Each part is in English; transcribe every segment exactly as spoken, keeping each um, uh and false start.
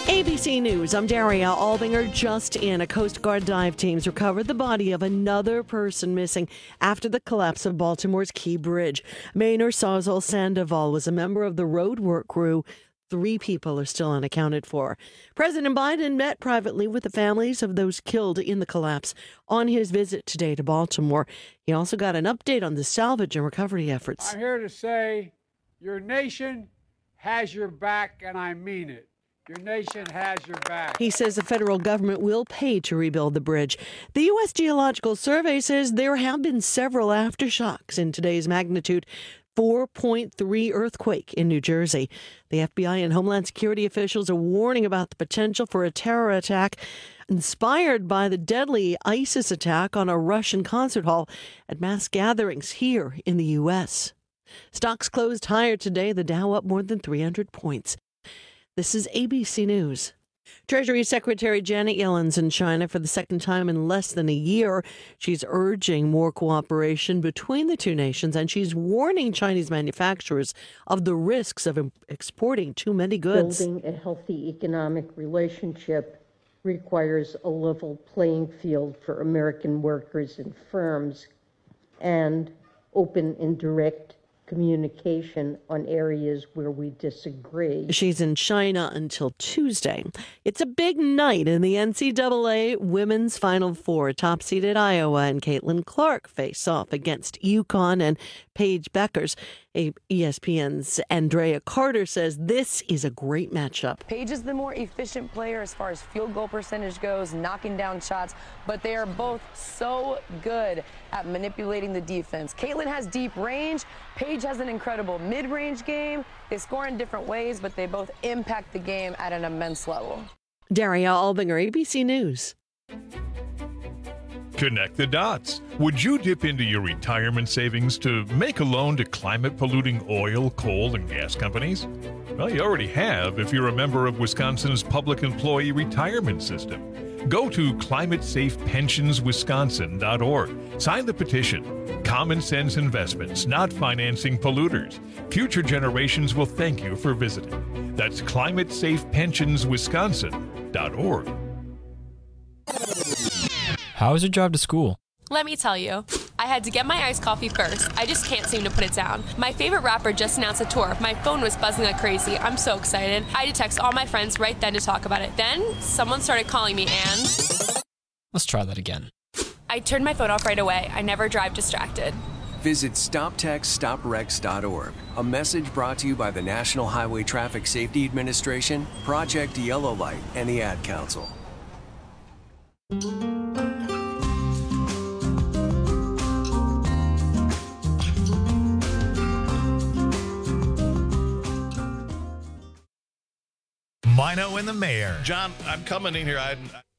A B C News, I'm Daria Albinger. Just in, a Coast Guard dive teams recovered the body of another person missing after the collapse of Baltimore's Key Bridge. Maynor Sawzall Sandoval was a member of the roadwork crew. Three people are still unaccounted for. President Biden met privately with the families of those killed in the collapse on his visit today to Baltimore. He also got an update on the salvage and recovery efforts. I'm here to say your nation has your back, and I mean it. Your nation has your back. He says the federal government will pay to rebuild the bridge. The U S Geological Survey says there have been several aftershocks in today's magnitude four point three earthquake in New Jersey. The F B I and Homeland Security officials are warning about the potential for a terror attack inspired by the deadly ISIS attack on a Russian concert hall at mass gatherings here in the U S. Stocks closed higher today, the Dow up more than three hundred points. This is A B C News. Treasury Secretary Janet Yellen's in China for the second time in less than a year. She's urging more cooperation between the two nations, and she's warning Chinese manufacturers of the risks of exporting too many goods. Building a healthy economic relationship requires a level playing field for American workers and firms and open and direct communication on areas where we disagree. She's in China until Tuesday. It's a big night in the N C double A Women's Final Four. Top-seeded Iowa and Caitlin Clark face off against UConn and Paige Beckers. E S P N's Andrea Carter says this is a great matchup. Paige is the more efficient player as far as field goal percentage goes, knocking down shots, but they are both so good at manipulating the defense. Caitlin has deep range. Paige has an incredible mid-range game. They score in different ways, but they both impact the game at an immense level. Daria Albinger, A B C News. Connect the dots. Would you dip into your retirement savings to make a loan to climate-polluting oil, coal, and gas companies? Well, you already have if you're a member of Wisconsin's Public Employee Retirement System. Go to climate safe pensions wisconsin dot org. Sign the petition. Common sense investments, not financing polluters. Future generations will thank you for visiting. That's climate safe pensions wisconsin dot org. How is your drive to school? Let me tell you, I had to get my iced coffee first. I just can't seem to put it down. My favorite rapper just announced a tour. My phone was buzzing like crazy. I'm so excited. I had to text all my friends right then to talk about it. Then, someone started calling me and... Let's try that again. I turned my phone off right away. I never drive distracted. Visit stop text stop wrecks dot org. A message brought to you by the National Highway Traffic Safety Administration, Project Yellow Light, and the Ad Council. Mino and the Mayor. John, I'm coming in here. I,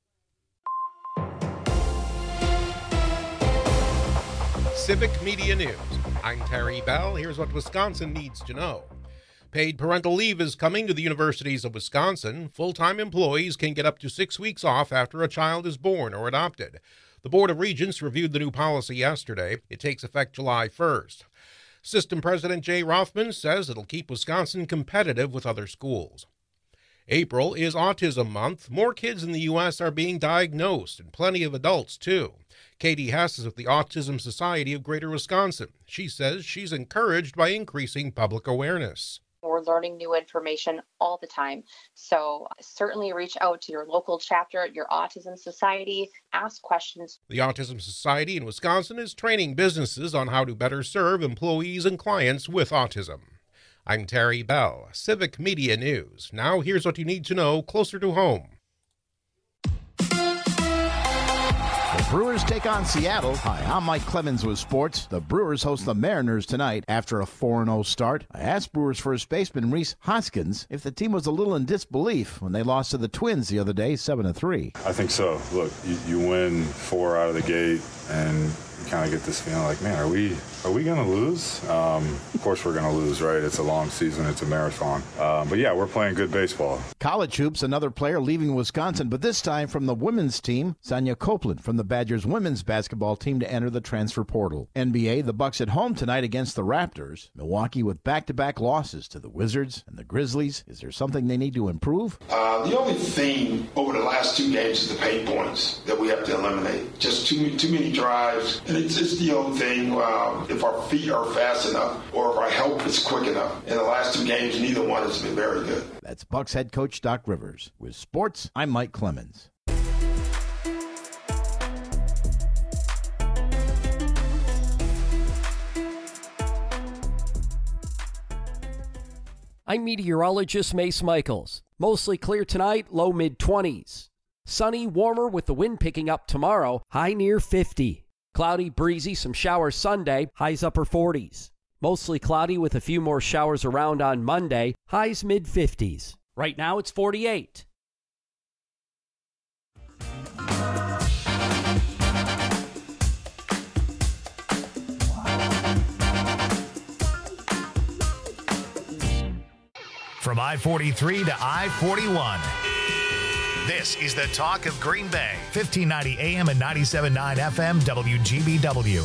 I... Civic Media News. I'm Terry Bell. Here's what Wisconsin needs to know. Paid parental leave is coming to the universities of Wisconsin. Full-time employees can get up to six weeks off after a child is born or adopted. The Board of Regents reviewed the new policy yesterday. It takes effect July first. System President Jay Rothman says it'll keep Wisconsin competitive with other schools. April is Autism Month. More kids in the U S are being diagnosed, and plenty of adults, too. Katie Hess is with the Autism Society of Greater Wisconsin. She says she's encouraged by increasing public awareness. We're learning new information all the time. So certainly reach out to your local chapter, your Autism Society, ask questions. The Autism Society in Wisconsin is training businesses on how to better serve employees and clients with autism. I'm Terry Bell, Civic Media News. Now here's what you need to know closer to home. The Brewers take on Seattle. Hi, I'm Mike Clemens with sports. The Brewers host the Mariners tonight after a four and oh start. I asked Brewers first baseman Rhys Hoskins if the team was a little in disbelief when they lost to the Twins the other day, seven to three. I think so. Look, you, you win four out of the gate, and you kind of get this feeling like, man, are we are we going to lose? Um, of course we're going to lose, right? It's a long season. It's a marathon. Um, but, yeah, we're playing good baseball. College hoops, another player leaving Wisconsin, but this time from the women's team, Sonia Copeland from the Badgers women's basketball team to enter the transfer portal. N B A, the Bucks at home tonight against the Raptors. Milwaukee with back-to-back losses to the Wizards and the Grizzlies. Is there something they need to improve? Uh, the only thing over the last two games is the paint points that we have to eliminate. Just too, too many drives. And it's, it's the old thing, uh, if our feet are fast enough or if our help is quick enough. In the last two games, neither one has been very good. That's Bucks head coach Doc Rivers. With sports, I'm Mike Clemens. I'm meteorologist Mace Michaels. Mostly clear tonight, low mid-twenties. Sunny, warmer with the wind picking up tomorrow, high near fifty. Cloudy, breezy, some showers Sunday, highs upper forties. Mostly cloudy with a few more showers around on Monday, highs mid-fifties. Right now it's forty-eight. From I forty-three to I forty-one. This is the talk of Green Bay. fifteen ninety A M and ninety-seven point nine F M W G B W.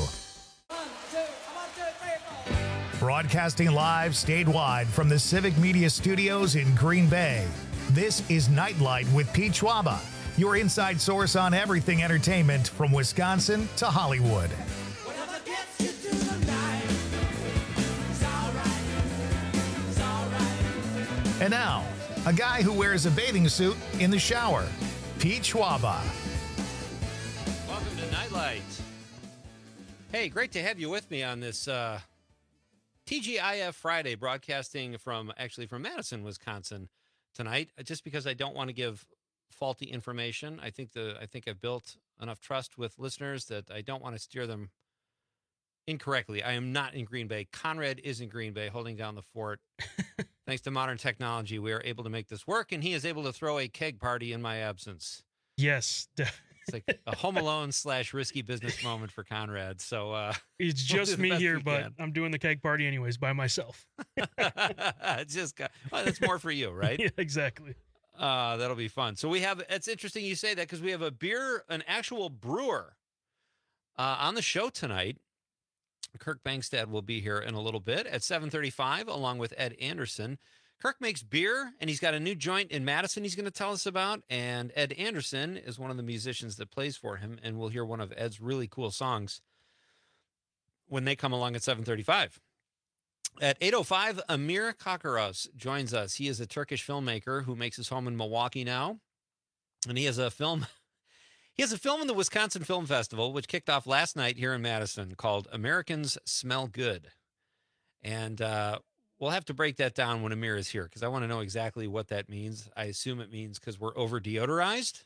Broadcasting live statewide from the Civic Media Studios in Green Bay. This is Nightlight with Pete Schwaba, your inside source on everything entertainment from Wisconsin to Hollywood. And now, a guy who wears a bathing suit in the shower, Pete Schwaba. Welcome to Nightlight. Hey, great to have you with me on this uh, T G I F Friday, broadcasting from, actually from Madison, Wisconsin tonight, just because I don't want to give faulty information. I think the I think I've built enough trust with listeners that I don't want to steer them incorrectly. I am not in Green Bay. Conrad is in Green Bay, holding down the fort. Thanks to modern technology, we are able to make this work, and he is able to throw a keg party in my absence. Yes. It's like a Home Alone slash risky business moment for Conrad. So uh, it's just we'll me here, but can. I'm doing the keg party anyways by myself. It's just got, well, that's more for you, right? Yeah, exactly. Uh, that'll be fun. So we have, it's interesting you say that because we have a beer, an actual brewer uh, on the show tonight. Kirk Bangstad will be here in a little bit at seven thirty-five, along with Ed Anderson. Kirk makes beer, and he's got a new joint in Madison he's going to tell us about, and Ed Anderson is one of the musicians that plays for him, and we'll hear one of Ed's really cool songs when they come along at seven thirty-five. At eight oh five, Amir Kakaros joins us. He is a Turkish filmmaker who makes his home in Milwaukee now, and he has a film... He has a film in the Wisconsin Film Festival, which kicked off last night here in Madison, called Americans Smell Good. And uh, we'll have to break that down when Amir is here, because I want to know exactly what that means. I assume it means because we're over-deodorized.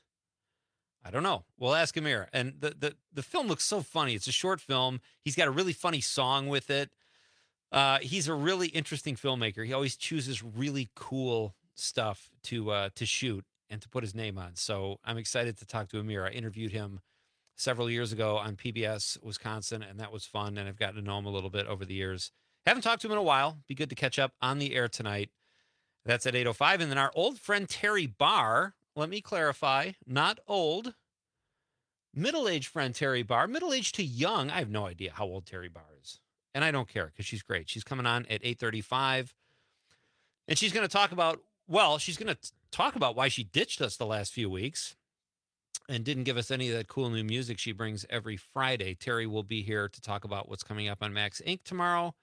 I don't know. We'll ask Amir. And the, the, the film looks so funny. It's a short film. He's got a really funny song with it. Uh, he's a really interesting filmmaker. He always chooses really cool stuff to uh, to shoot and to put his name on. So I'm excited to talk to Amir. I interviewed him several years ago on P B S Wisconsin, and that was fun, and I've gotten to know him a little bit over the years. Haven't talked to him in a while. Be good to catch up on the air tonight. That's at eight oh five. And then our old friend Terry Barr, let me clarify, not old, middle-aged friend Terry Barr, middle-aged to young. I have no idea how old Terry Barr is, and I don't care because she's great. She's coming on at eight thirty-five, and she's going to talk about, well, she's going to talk about why she ditched us the last few weeks and didn't give us any of that cool new music she brings every Friday. Terry will be here to talk about what's coming up on Max Incorporated tomorrow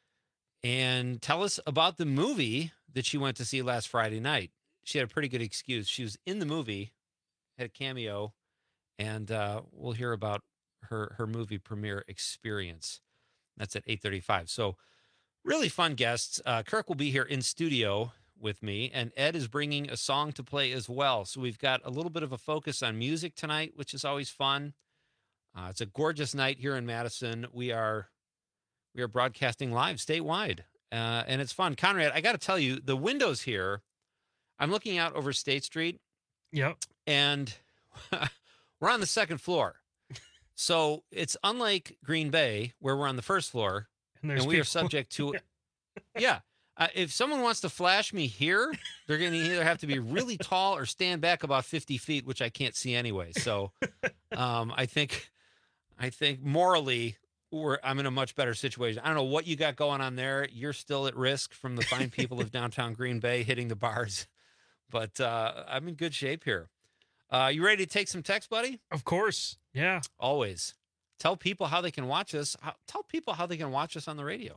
and tell us about the movie that she went to see last Friday night. She had a pretty good excuse. She was in the movie, had a cameo, and uh, we'll hear about her, her movie premiere experience. That's at eight thirty-five. So really fun guests. Uh, Kirk will be here in studio with me, and Ed is bringing a song to play as well. So we've got a little bit of a focus on music tonight, which is always fun. Uh, it's a gorgeous night here in Madison. We are we are broadcasting live statewide, uh, and it's fun. Conrad, I got to tell you, the windows here, I'm looking out over State Street. Yep. And we're on the second floor. So it's unlike Green Bay, where we're on the first floor, and, and we people. are subject to, yeah. Uh, if someone wants to flash me here, they're going to either have to be really tall or stand back about fifty feet, which I can't see anyway. So um, I think, I think morally, we're, I'm in a much better situation. I don't know what you got going on there. You're still at risk from the fine people of downtown Green Bay hitting the bars, but uh, I'm in good shape here. Uh, you ready to take some text, buddy? Of course. Yeah. Always. Tell people how they can watch us. How, tell people how they can watch us on the radio.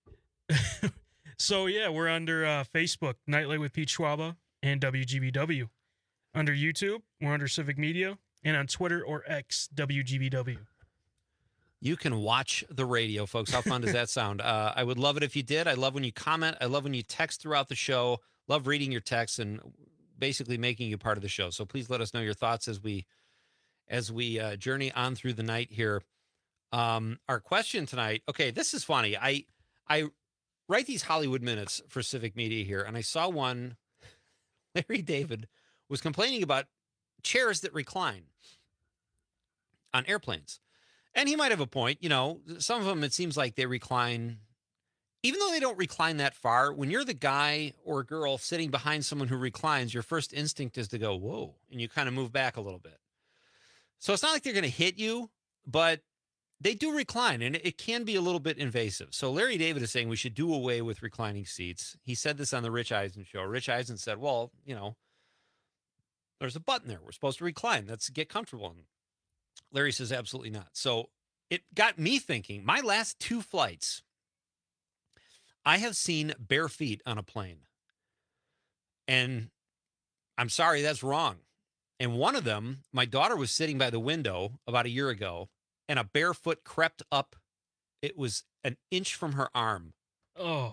So, yeah, we're under uh, Facebook, Nightlight with Pete Schwaba and W G B W. Under YouTube, we're under Civic Media. And on Twitter or X, W G B W. You can watch the radio, folks. How fun does that sound? Uh, I would love it if you did. I love when you comment. I love when you text throughout the show. Love reading your texts and basically making you part of the show. So please let us know your thoughts as we as we uh, journey on through the night here. Um, our question tonight, okay, this is funny. I I write these Hollywood Minutes for Civic Media here, and I saw one. Larry David was complaining about chairs that recline on airplanes. And he might have a point. You know, some of them, it seems like they recline, even though they don't recline that far. When you're the guy or girl sitting behind someone who reclines, your first instinct is to go, whoa, and you kind of move back a little bit. So it's not like they're going to hit you, but they do recline, and it can be a little bit invasive. So Larry David is saying we should do away with reclining seats. He said this on the Rich Eisen show. Rich Eisen said, well, you know, there's a button there. We're supposed to recline. Let's get comfortable. And Larry says, absolutely not. So it got me thinking, my last two flights, I have seen bare feet on a plane. And I'm sorry, that's wrong. And one of them, my daughter was sitting by the window about a year ago, and a bare foot crept up. It was an inch from her arm. Oh.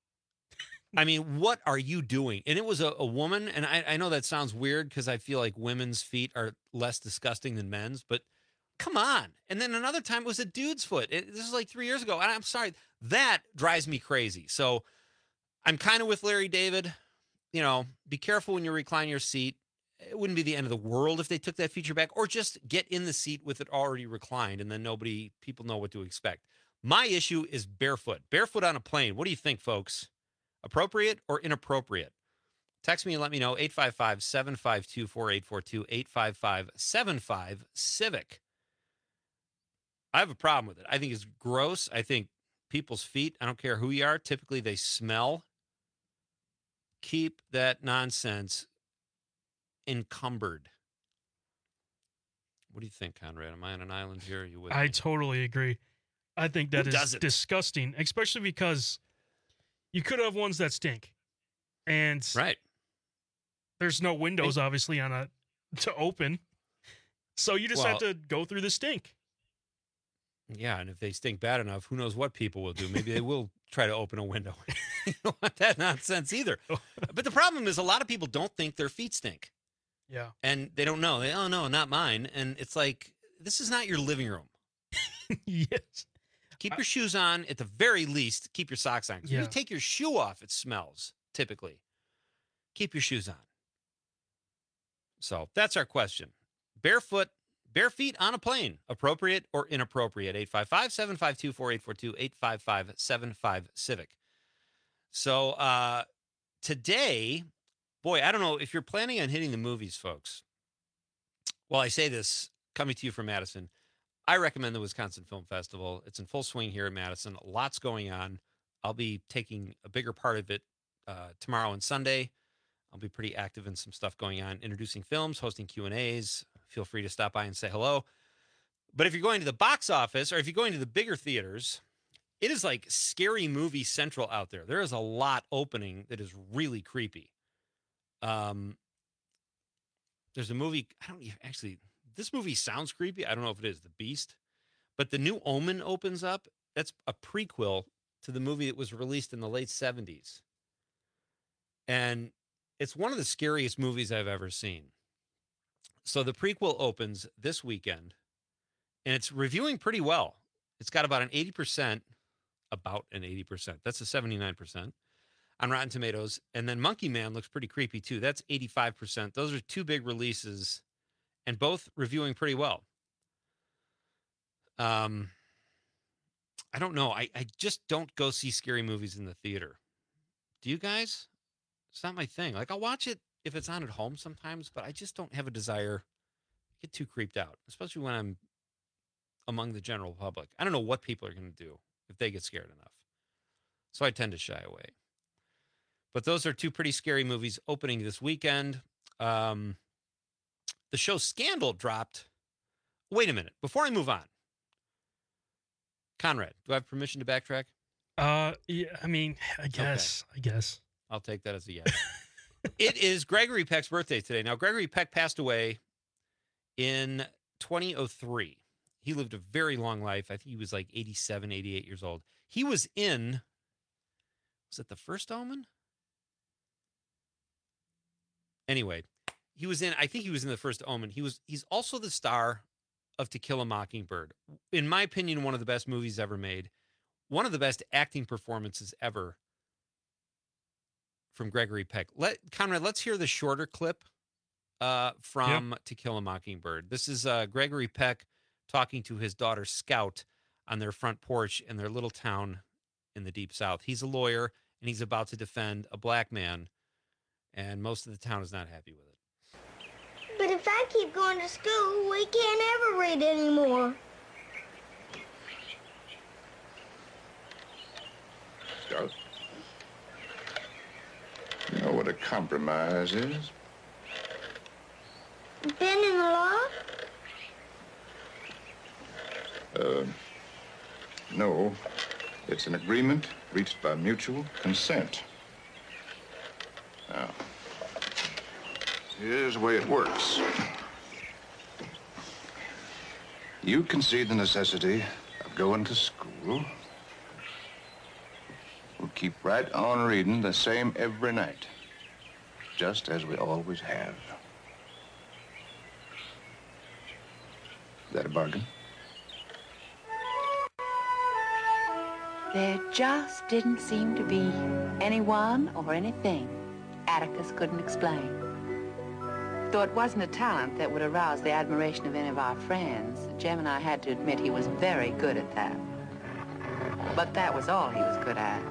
I mean, what are you doing? And it was a, a woman, and I, I know that sounds weird because I feel like women's feet are less disgusting than men's, but come on. And then another time it was a dude's foot. It, this is like three years ago. And I'm sorry, that drives me crazy. So I'm kind of with Larry David. You know, be careful when you recline your seat. It wouldn't be the end of the world if they took that feature back, or just get in the seat with it already reclined, and then nobody, people know what to expect. My issue is barefoot. Barefoot on a plane. What do you think, folks? Appropriate or inappropriate? Text me and let me know. eight five five, seven five two, four eight four two, eight five five, seven five, CIVIC. I have a problem with it. I think it's gross. I think people's feet, I don't care who you are, typically they smell. Keep that nonsense encumbered. What do you think, Conrad? Am I on an island here? Are you with I me? totally agree. I think that Who is doesn't? disgusting, especially because you could have ones that stink. And right. There's no windows, obviously, on a to open. So you just Well, have to go through the stink. Yeah, and if they stink bad enough, who knows what people will do. Maybe they will try to open a window. You don't want that nonsense either. But the problem is a lot of people don't think their feet stink. Yeah. And they don't know. They, oh, no, not mine. And it's like, this is not your living room. Yes. Keep your shoes on. At the very least, keep your socks on. 'Cause Yeah. If you take your shoe off, it smells, typically. Keep your shoes on. So that's our question. Barefoot, bare feet on a plane, appropriate or inappropriate? eight five five, seven five two, four eight four two, eight five five, seven five, CIVIC. So uh, today, boy, I don't know if you're planning on hitting the movies, folks. Well, I say this coming to you from Madison. I recommend the Wisconsin Film Festival. It's in full swing here in Madison. Lots going on. I'll be taking a bigger part of it uh, tomorrow and Sunday. I'll be pretty active in some stuff going on, introducing films, hosting Q and A's. Feel free to stop by and say hello. But if you're going to the box office or if you're going to the bigger theaters, it is like Scary Movie Central out there. There is a lot opening that is really creepy. Um, there's a movie, I don't even, actually, this movie sounds creepy. I don't know if it is, The Beast. But The New Omen opens up. That's a prequel to the movie that was released in the late seventies. And it's one of the scariest movies I've ever seen. So the prequel opens this weekend, and it's reviewing pretty well. It's got about an eighty percent, about an eighty percent. That's a seventy-nine percent on Rotten Tomatoes. And then Monkey Man looks pretty creepy, too. That's eighty-five percent. Those are two big releases, and both reviewing pretty well. Um, I don't know. I, I just don't go see scary movies in the theater. Do you guys? It's not my thing. Like, I'll watch it if it's on at home sometimes, but I just don't have a desire to get too creeped out, especially when I'm among the general public. I don't know what people are going to do if they get scared enough. So I tend to shy away. But those are two pretty scary movies opening this weekend. Um, the show Scandal dropped. Wait a minute. Before I move on, Conrad, do I have permission to backtrack? Uh, yeah, I mean, I guess. Okay. I guess. I'll take that as a yes. It is Gregory Peck's birthday today. Now, Gregory Peck passed away in two thousand three. He lived a very long life. I think he was like eighty-seven, eighty-eight years old. He was in, was it The First Omen? Anyway, he was in, I think he was in The First Omen. He was, he's also the star of To Kill a Mockingbird. In my opinion, one of the best movies ever made. One of the best acting performances ever from Gregory Peck. Let Conrad, let's hear the shorter clip uh, from yep. To Kill a Mockingbird. This is uh, Gregory Peck talking to his daughter Scout on their front porch in their little town in the Deep South. He's a lawyer, and he's about to defend a black man, and most of the town is not happy with it. But if I keep going to school, we can't ever read anymore. Scout, you know what a compromise is? Been in the law? Uh, no. It's an agreement reached by mutual consent. Now, here's the way it works. You concede the necessity of going to school. We'll keep right on reading the same every night, just as we always have. Is that a bargain? There just didn't seem to be anyone or anything Atticus couldn't explain. Though it wasn't a talent that would arouse the admiration of any of our friends, Jem and I had to admit he was very good at that. But that was all he was good at.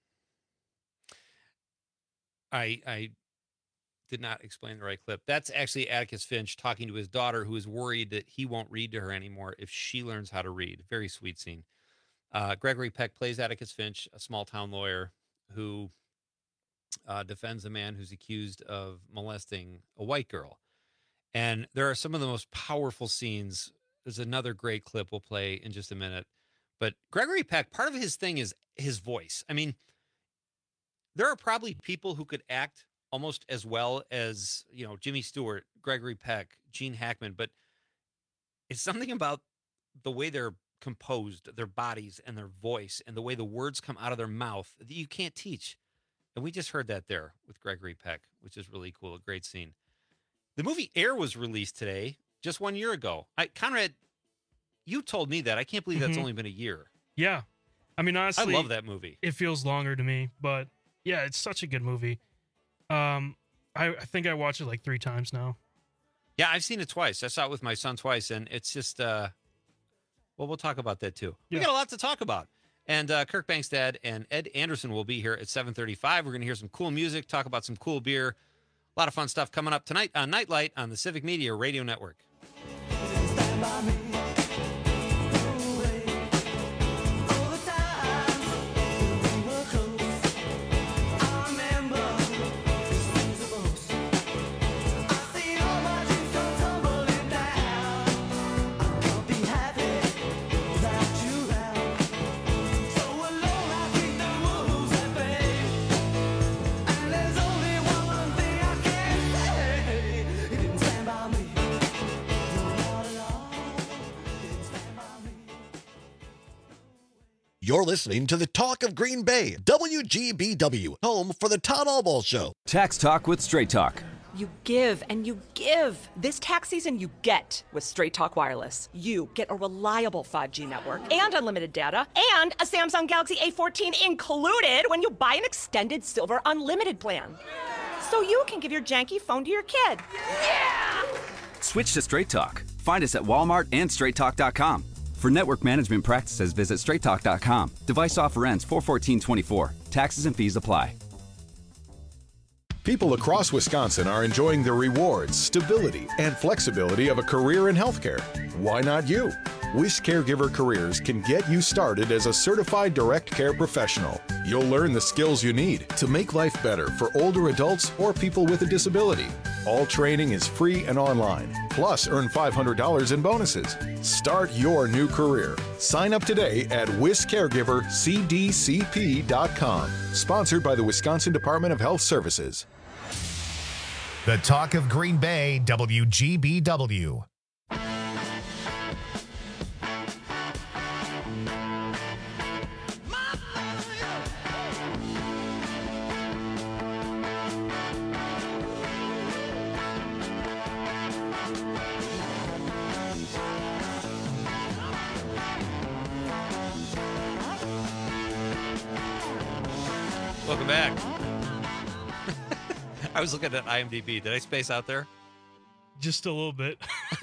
I I did not explain the right clip. That's actually Atticus Finch talking to his daughter, who is worried that he won't read to her anymore if she learns how to read. Very sweet scene. Uh, Gregory Peck plays Atticus Finch, a small-town lawyer who uh, defends a man who's accused of molesting a white girl. And there are some of the most powerful scenes. There's another great clip we'll play in just a minute. But Gregory Peck, part of his thing is his voice. I mean, there are probably people who could act almost as well as, you know, Jimmy Stewart, Gregory Peck, Gene Hackman, but it's something about the way they're composed, their bodies and their voice and the way the words come out of their mouth that you can't teach. And we just heard that there with Gregory Peck, which is really cool. A great scene. The movie Air was released today, just one year ago. I, Conrad, you told me that. I can't believe that's mm-hmm. only been a year. Yeah. I mean, honestly, I love that movie. It feels longer to me, but yeah, it's such a good movie. Um, I, I think I watched it like three times now. Yeah, I've seen it twice. I saw it with my son twice, and it's just, uh, well, we'll talk about that too. Yeah. We got a lot to talk about. And uh, Kirk Bangstad and Ed Anderson will be here at seven thirty-five. We're going to hear some cool music, talk about some cool beer. A lot of fun stuff coming up tonight on Nightlight on the Civic Media Radio Network. You're listening to the Talk of Green Bay, W G B W, home for the Todd Albaugh Show. Tax Talk with Straight Talk. You give and you give. This tax season, you get with Straight Talk Wireless. You get a reliable five G network and unlimited data and a Samsung Galaxy A fourteen included when you buy an extended Silver Unlimited plan. So you can give your janky phone to your kid. Yeah! Switch to Straight Talk. Find us at Walmart and straight talk dot com. For network management practices, visit straight talk dot com. Device offer ends four fourteen twenty-four. Taxes and fees apply. People across Wisconsin are enjoying the rewards, stability, and flexibility of a career in healthcare. Why not you? Wish Caregiver Careers can get you started as a certified direct care professional. You'll learn the skills you need to make life better for older adults or people with a disability. All training is free and online. Plus, earn five hundred dollars in bonuses. Start your new career. Sign up today at wish caregiver c d c p dot com. Sponsored by the Wisconsin Department of Health Services. The Talk of Green Bay, W G B W. Welcome back. I was looking at I M D B. Did I space out there? Just a little bit.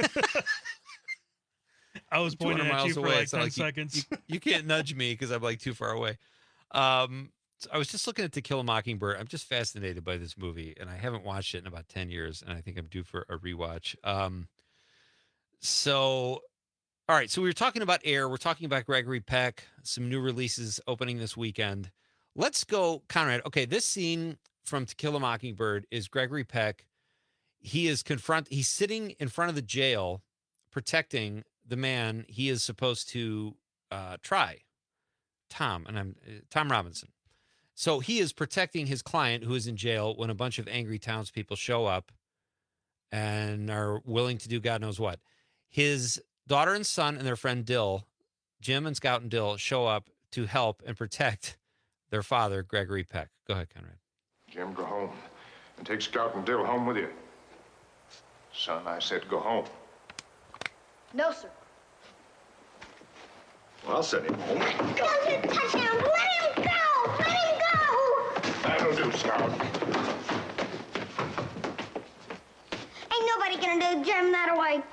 I was pointing at you for away. like ten like you, seconds. You, you can't nudge me because I'm like too far away. Um, so I was just looking at To Kill a Mockingbird. I'm just fascinated by this movie, and I haven't watched it in about ten years, and I think I'm due for a rewatch. Um, so, all right. So we were talking about Air. We're talking about Gregory Peck. Some new releases opening this weekend. Let's go, Conrad. Okay, this scene from To Kill a Mockingbird is Gregory Peck. He is confront. He's sitting in front of the jail, protecting the man he is supposed to uh, try, Tom, and I'm uh, Tom Robinson. So he is protecting his client who is in jail when a bunch of angry townspeople show up and are willing to do God knows what. His daughter and son and their friend Dill, Jim and Scout and Dill, show up to help and protect their father, Gregory Peck. Go ahead, Conrad. Jim, go home and take Scout and Dill home with you. Son, I said go home. No, sir. Well, I'll send him home. Don't you touch him! Let him go! Let him go! That'll do, Scout. Ain't nobody gonna do Jim that away.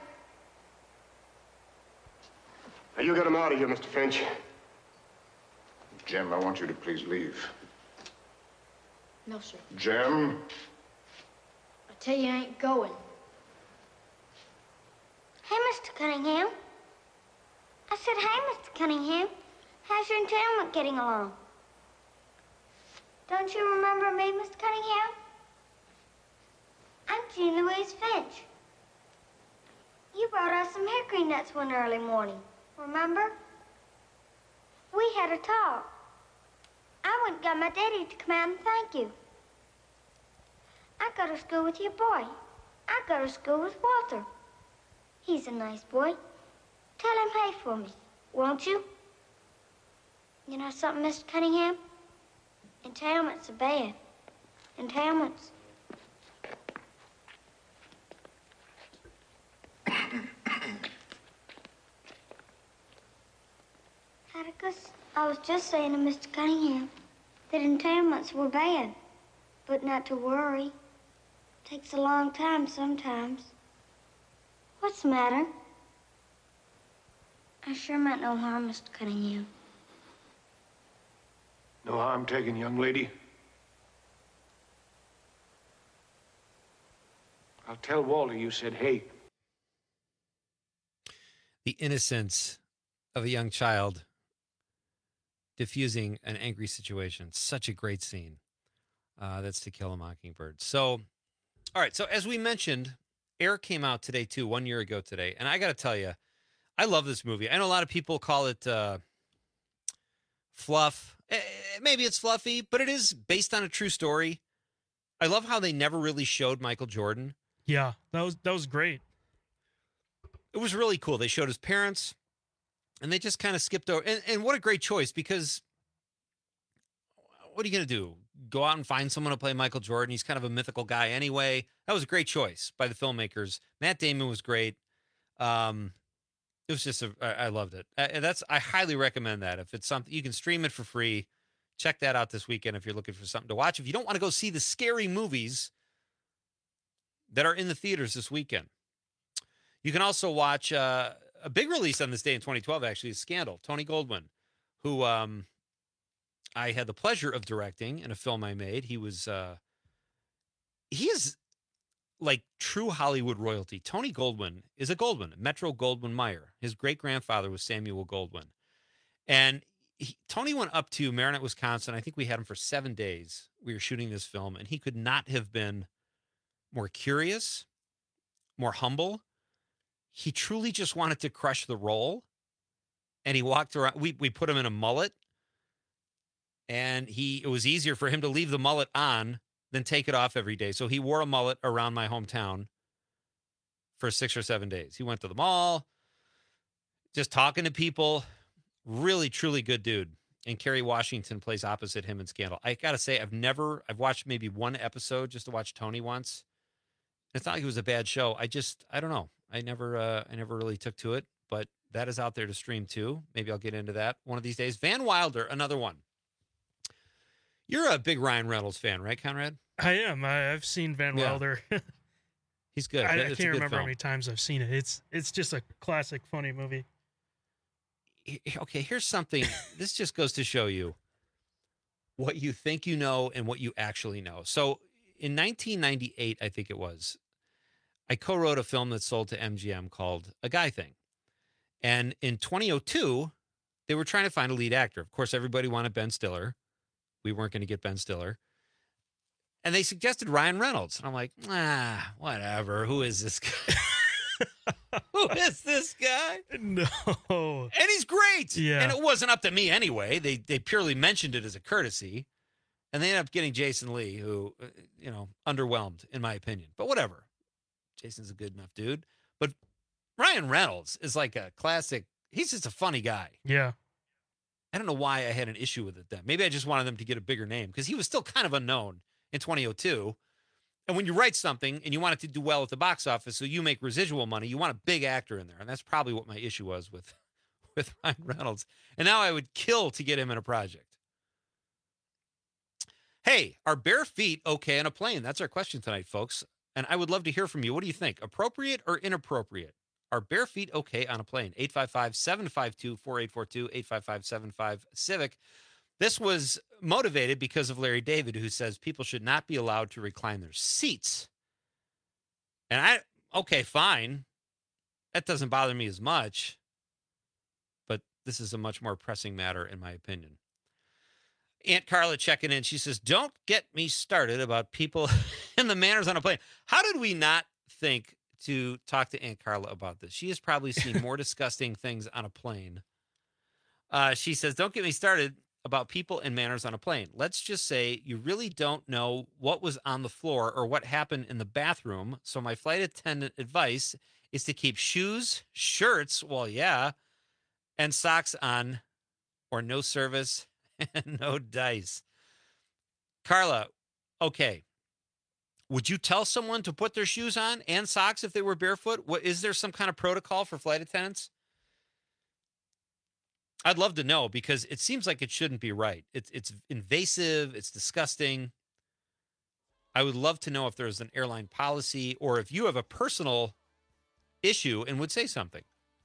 Now, you get him out of here, Mister Finch. Jim, I want you to please leave. No, sir. Jim? I tell you, I ain't going. Hey, Mister Cunningham. I said, hey, Mister Cunningham. How's your entailment getting along? Don't you remember me, Mister Cunningham? I'm Jean Louise Finch. You brought us some hickory nuts one early morning, remember? We had a talk. I went and got my daddy to come out and thank you. I go to school with your boy. I go to school with Walter. He's a nice boy. Tell him hey for me, won't you? You know something, Mister Cunningham? Entailments are bad. Entailments. Atticus, I was just saying to Mister Cunningham that entailments were bad, but not to worry. Takes a long time sometimes. What's the matter? I sure meant no harm, Mister Cunningham. No harm taken, young lady. I'll tell Walter you said hey. The innocence of a young child diffusing an angry situation. Such a great scene. Uh, that's To Kill a Mockingbird. So, all right. So as we mentioned, Air came out today too, one year ago today. And I got to tell you, I love this movie. I know a lot of people call it uh, fluff. Eh, maybe it's fluffy, but it is based on a true story. I love how they never really showed Michael Jordan. Yeah, that was that was great. It was really cool. They showed his parents, and they just kind of skipped over. And, and what a great choice, because what are you going to do? Go out and find someone to play Michael Jordan? He's kind of a mythical guy anyway. That was a great choice by the filmmakers. Matt Damon was great. Um, it was just, a, I, I loved it. And that's, I highly recommend that. If it's something, you can stream it for free. Check that out this weekend if you're looking for something to watch. If you don't want to go see the scary movies that are in the theaters this weekend, you can also watch uh, a big release on this day in twenty twelve, actually, is Scandal. Tony Goldwyn, who um, I had the pleasure of directing in a film I made. He was, uh, he is like true Hollywood royalty. Tony Goldwyn is a Goldwyn, Metro Goldwyn Mayer. His great-grandfather was Samuel Goldwyn. And he, Tony went up to Marinette, Wisconsin. I think we had him for seven days. We were shooting this film, and he could not have been more curious, more humble. He truly just wanted to crush the role. And he walked around. We, we put him in a mullet. And he it was easier for him to leave the mullet on than take it off every day. So he wore a mullet around my hometown for six or seven days. He went to the mall, just talking to people. Really, truly good dude. And Kerry Washington plays opposite him in Scandal. I got to say, I've never, I've watched maybe one episode just to watch Tony once. It's not like it was a bad show. I just, I don't know. I never, uh, I never really took to it, but that is out there to stream too. Maybe I'll get into that one of these days. Van Wilder, another one. You're a big Ryan Reynolds fan, right, Conrad? I am. I, I've seen Van Yeah. Wilder. He's good. I, I It's a can't good remember film. how many times I've seen it. It's it's just a classic, funny movie. Okay, here's something. This just goes to show you what you think you know and what you actually know. So in nineteen ninety-eight, I think it was, I co-wrote a film that sold to M G M called A Guy Thing. And in twenty oh two, they were trying to find a lead actor. Of course, everybody wanted Ben Stiller. We weren't going to get Ben Stiller. And they suggested Ryan Reynolds. And I'm like, ah, whatever. Who is this guy? Who is this guy? No. And he's great. Yeah. And it wasn't up to me anyway. They they purely mentioned it as a courtesy. And they ended up getting Jason Lee, who, uh, you know, underwhelmed, in my opinion. But whatever. Jason's a good enough dude. But Ryan Reynolds is like a classic. He's just a funny guy. Yeah. I don't know why I had an issue with it then. Maybe I just wanted them to get a bigger name because he was still kind of unknown in twenty oh two. And when you write something and you want it to do well at the box office so you make residual money, you want a big actor in there. And that's probably what my issue was with, with Ryan Reynolds. And now I would kill to get him in a project. Hey, are bare feet okay on a plane? That's our question tonight, folks. And I would love to hear from you. What do you think? Appropriate or inappropriate? Are bare feet okay on a plane? eight five five, seven five two, four eight four two, eight five five, seven five, civic. This was motivated because of Larry David, who says people should not be allowed to recline their seats. And I, okay, fine. That doesn't bother me as much. But this is a much more pressing matter, in my opinion. Aunt Carla checking in. She says, don't get me started about people and the manners on a plane. How did we not think to talk to Aunt Carla about this? She has probably seen more disgusting things on a plane. Uh, she says, don't get me started about people and manners on a plane. Let's just say you really don't know what was on the floor or what happened in the bathroom. So my flight attendant advice is to keep shoes, shirts, well, yeah, and socks on, or no service and no dice. Carla, okay. Would you tell someone to put their shoes on and socks if they were barefoot? What, is there some kind of protocol for flight attendants? I'd love to know because it seems like it shouldn't be right. It's it's invasive. It's disgusting. I would love to know if there's an airline policy or if you have a personal issue and would say something.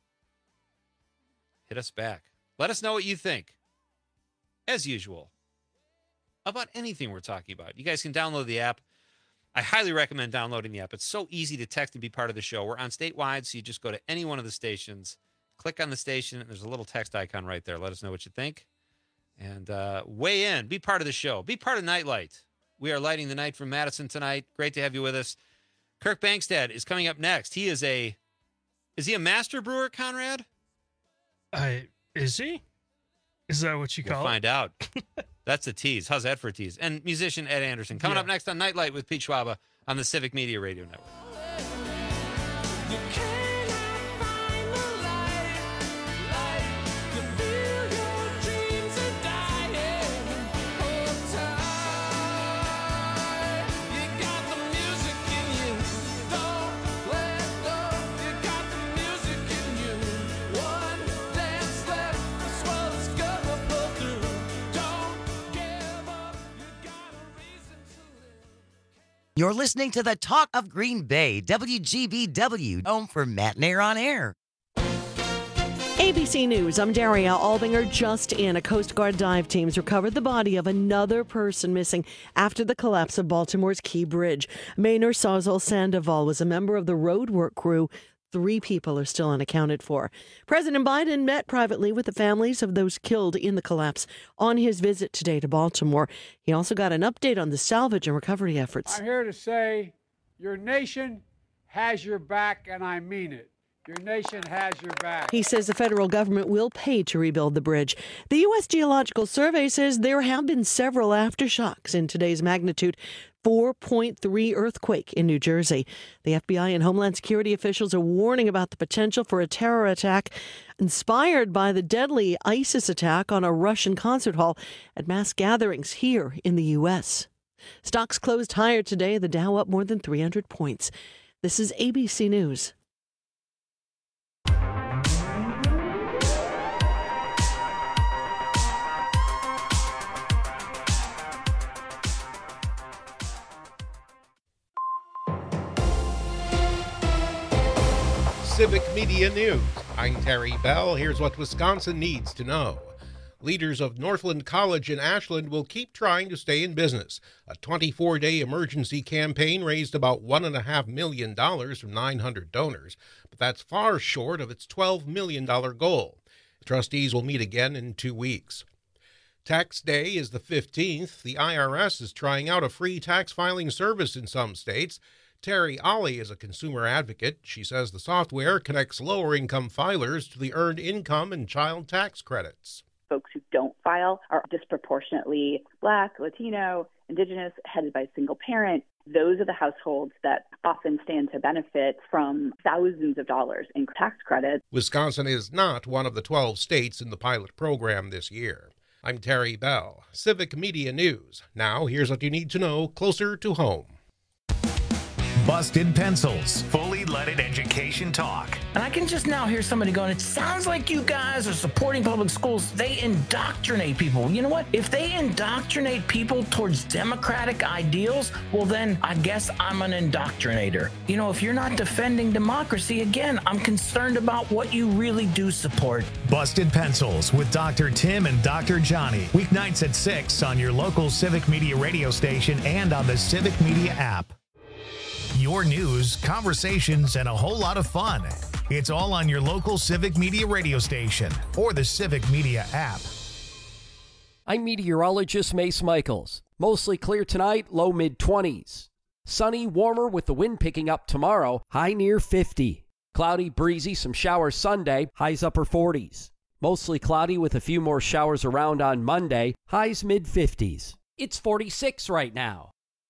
Hit us back. Let us know what you think, as usual, about anything we're talking about. You guys can download the app. I highly recommend downloading the app. It's so easy to text and be part of the show. We're on statewide, so you just go to any one of the stations, click on the station, and there's a little text icon right there. Let us know what you think. And uh, weigh in. Be part of the show. Be part of Nightlight. We are lighting the night from Madison tonight. Great to have you with us. Kirk Bangstad is coming up next. He is a, is he a master brewer, Conrad? I Is he? Is that what you We'll call find it? out. That's a tease. How's that for a tease? And musician Ed Anderson. Coming Yeah. up next on Nightlight with Pete Schwaba on the Civic Media Radio Network. You're listening to the Talk of Green Bay, W G B W, home for Matt and Air on Air. A B C News, I'm Daria Albinger. Just in, a Coast Guard dive teams recovered the body of another person missing after the collapse of Baltimore's Key Bridge. Maynor Sawzall Sandoval was a member of the roadwork crew. Three people are still unaccounted for. President Biden met privately with the families of those killed in the collapse on his visit today to Baltimore. He also got an update on the salvage and recovery efforts. I'm here to say your nation has your back, and I mean it. Your nation has your back. He says the federal government will pay to rebuild the bridge. The U S Geological Survey says there have been several aftershocks in today's magnitude four point three earthquake in New Jersey. The F B I and Homeland Security officials are warning about the potential for a terror attack inspired by the deadly ISIS attack on a Russian concert hall at mass gatherings here in the U S. Stocks closed higher today, the Dow up more than three hundred points. This is A B C News. Civic Media News. I'm Terry Bell. Here's what Wisconsin needs to know. Leaders of Northland College in Ashland will keep trying to stay in business. A twenty-four day emergency campaign raised about one point five million dollars from nine hundred donors, but that's far short of its twelve million dollars goal. The trustees will meet again in two weeks. Tax day is the fifteenth. The I R S is trying out a free tax filing service in some states. Terry Ollie is a consumer advocate. She says the software connects lower-income filers to the earned income and child tax credits. Folks who don't file are disproportionately Black, Latino, Indigenous, headed by a single parent. Those are the households that often stand to benefit from thousands of dollars in tax credits. Wisconsin is not one of the twelve states in the pilot program this year. I'm Terry Bell, Civic Media News. Now, here's what you need to know closer to home. Busted Pencils, fully leaded education talk. And I can just now hear somebody going, it sounds like you guys are supporting public schools. They indoctrinate people. You know what? If they indoctrinate people towards democratic ideals, well, then I guess I'm an indoctrinator. You know, if you're not defending democracy, again, I'm concerned about what you really do support. Busted Pencils with Doctor Tim and Doctor Johnny. Weeknights at six on your local Civic Media radio station and on the Civic Media app. Your news, conversations, and a whole lot of fun. It's all on your local Civic Media radio station or the Civic Media app. I'm meteorologist Mace Michaels. Mostly clear tonight, low mid twenties. Sunny, warmer with the wind picking up tomorrow, high near fifty. Cloudy, breezy, some showers Sunday, highs upper forties. Mostly cloudy with a few more showers around on Monday, highs mid fifties. It's forty-six right now.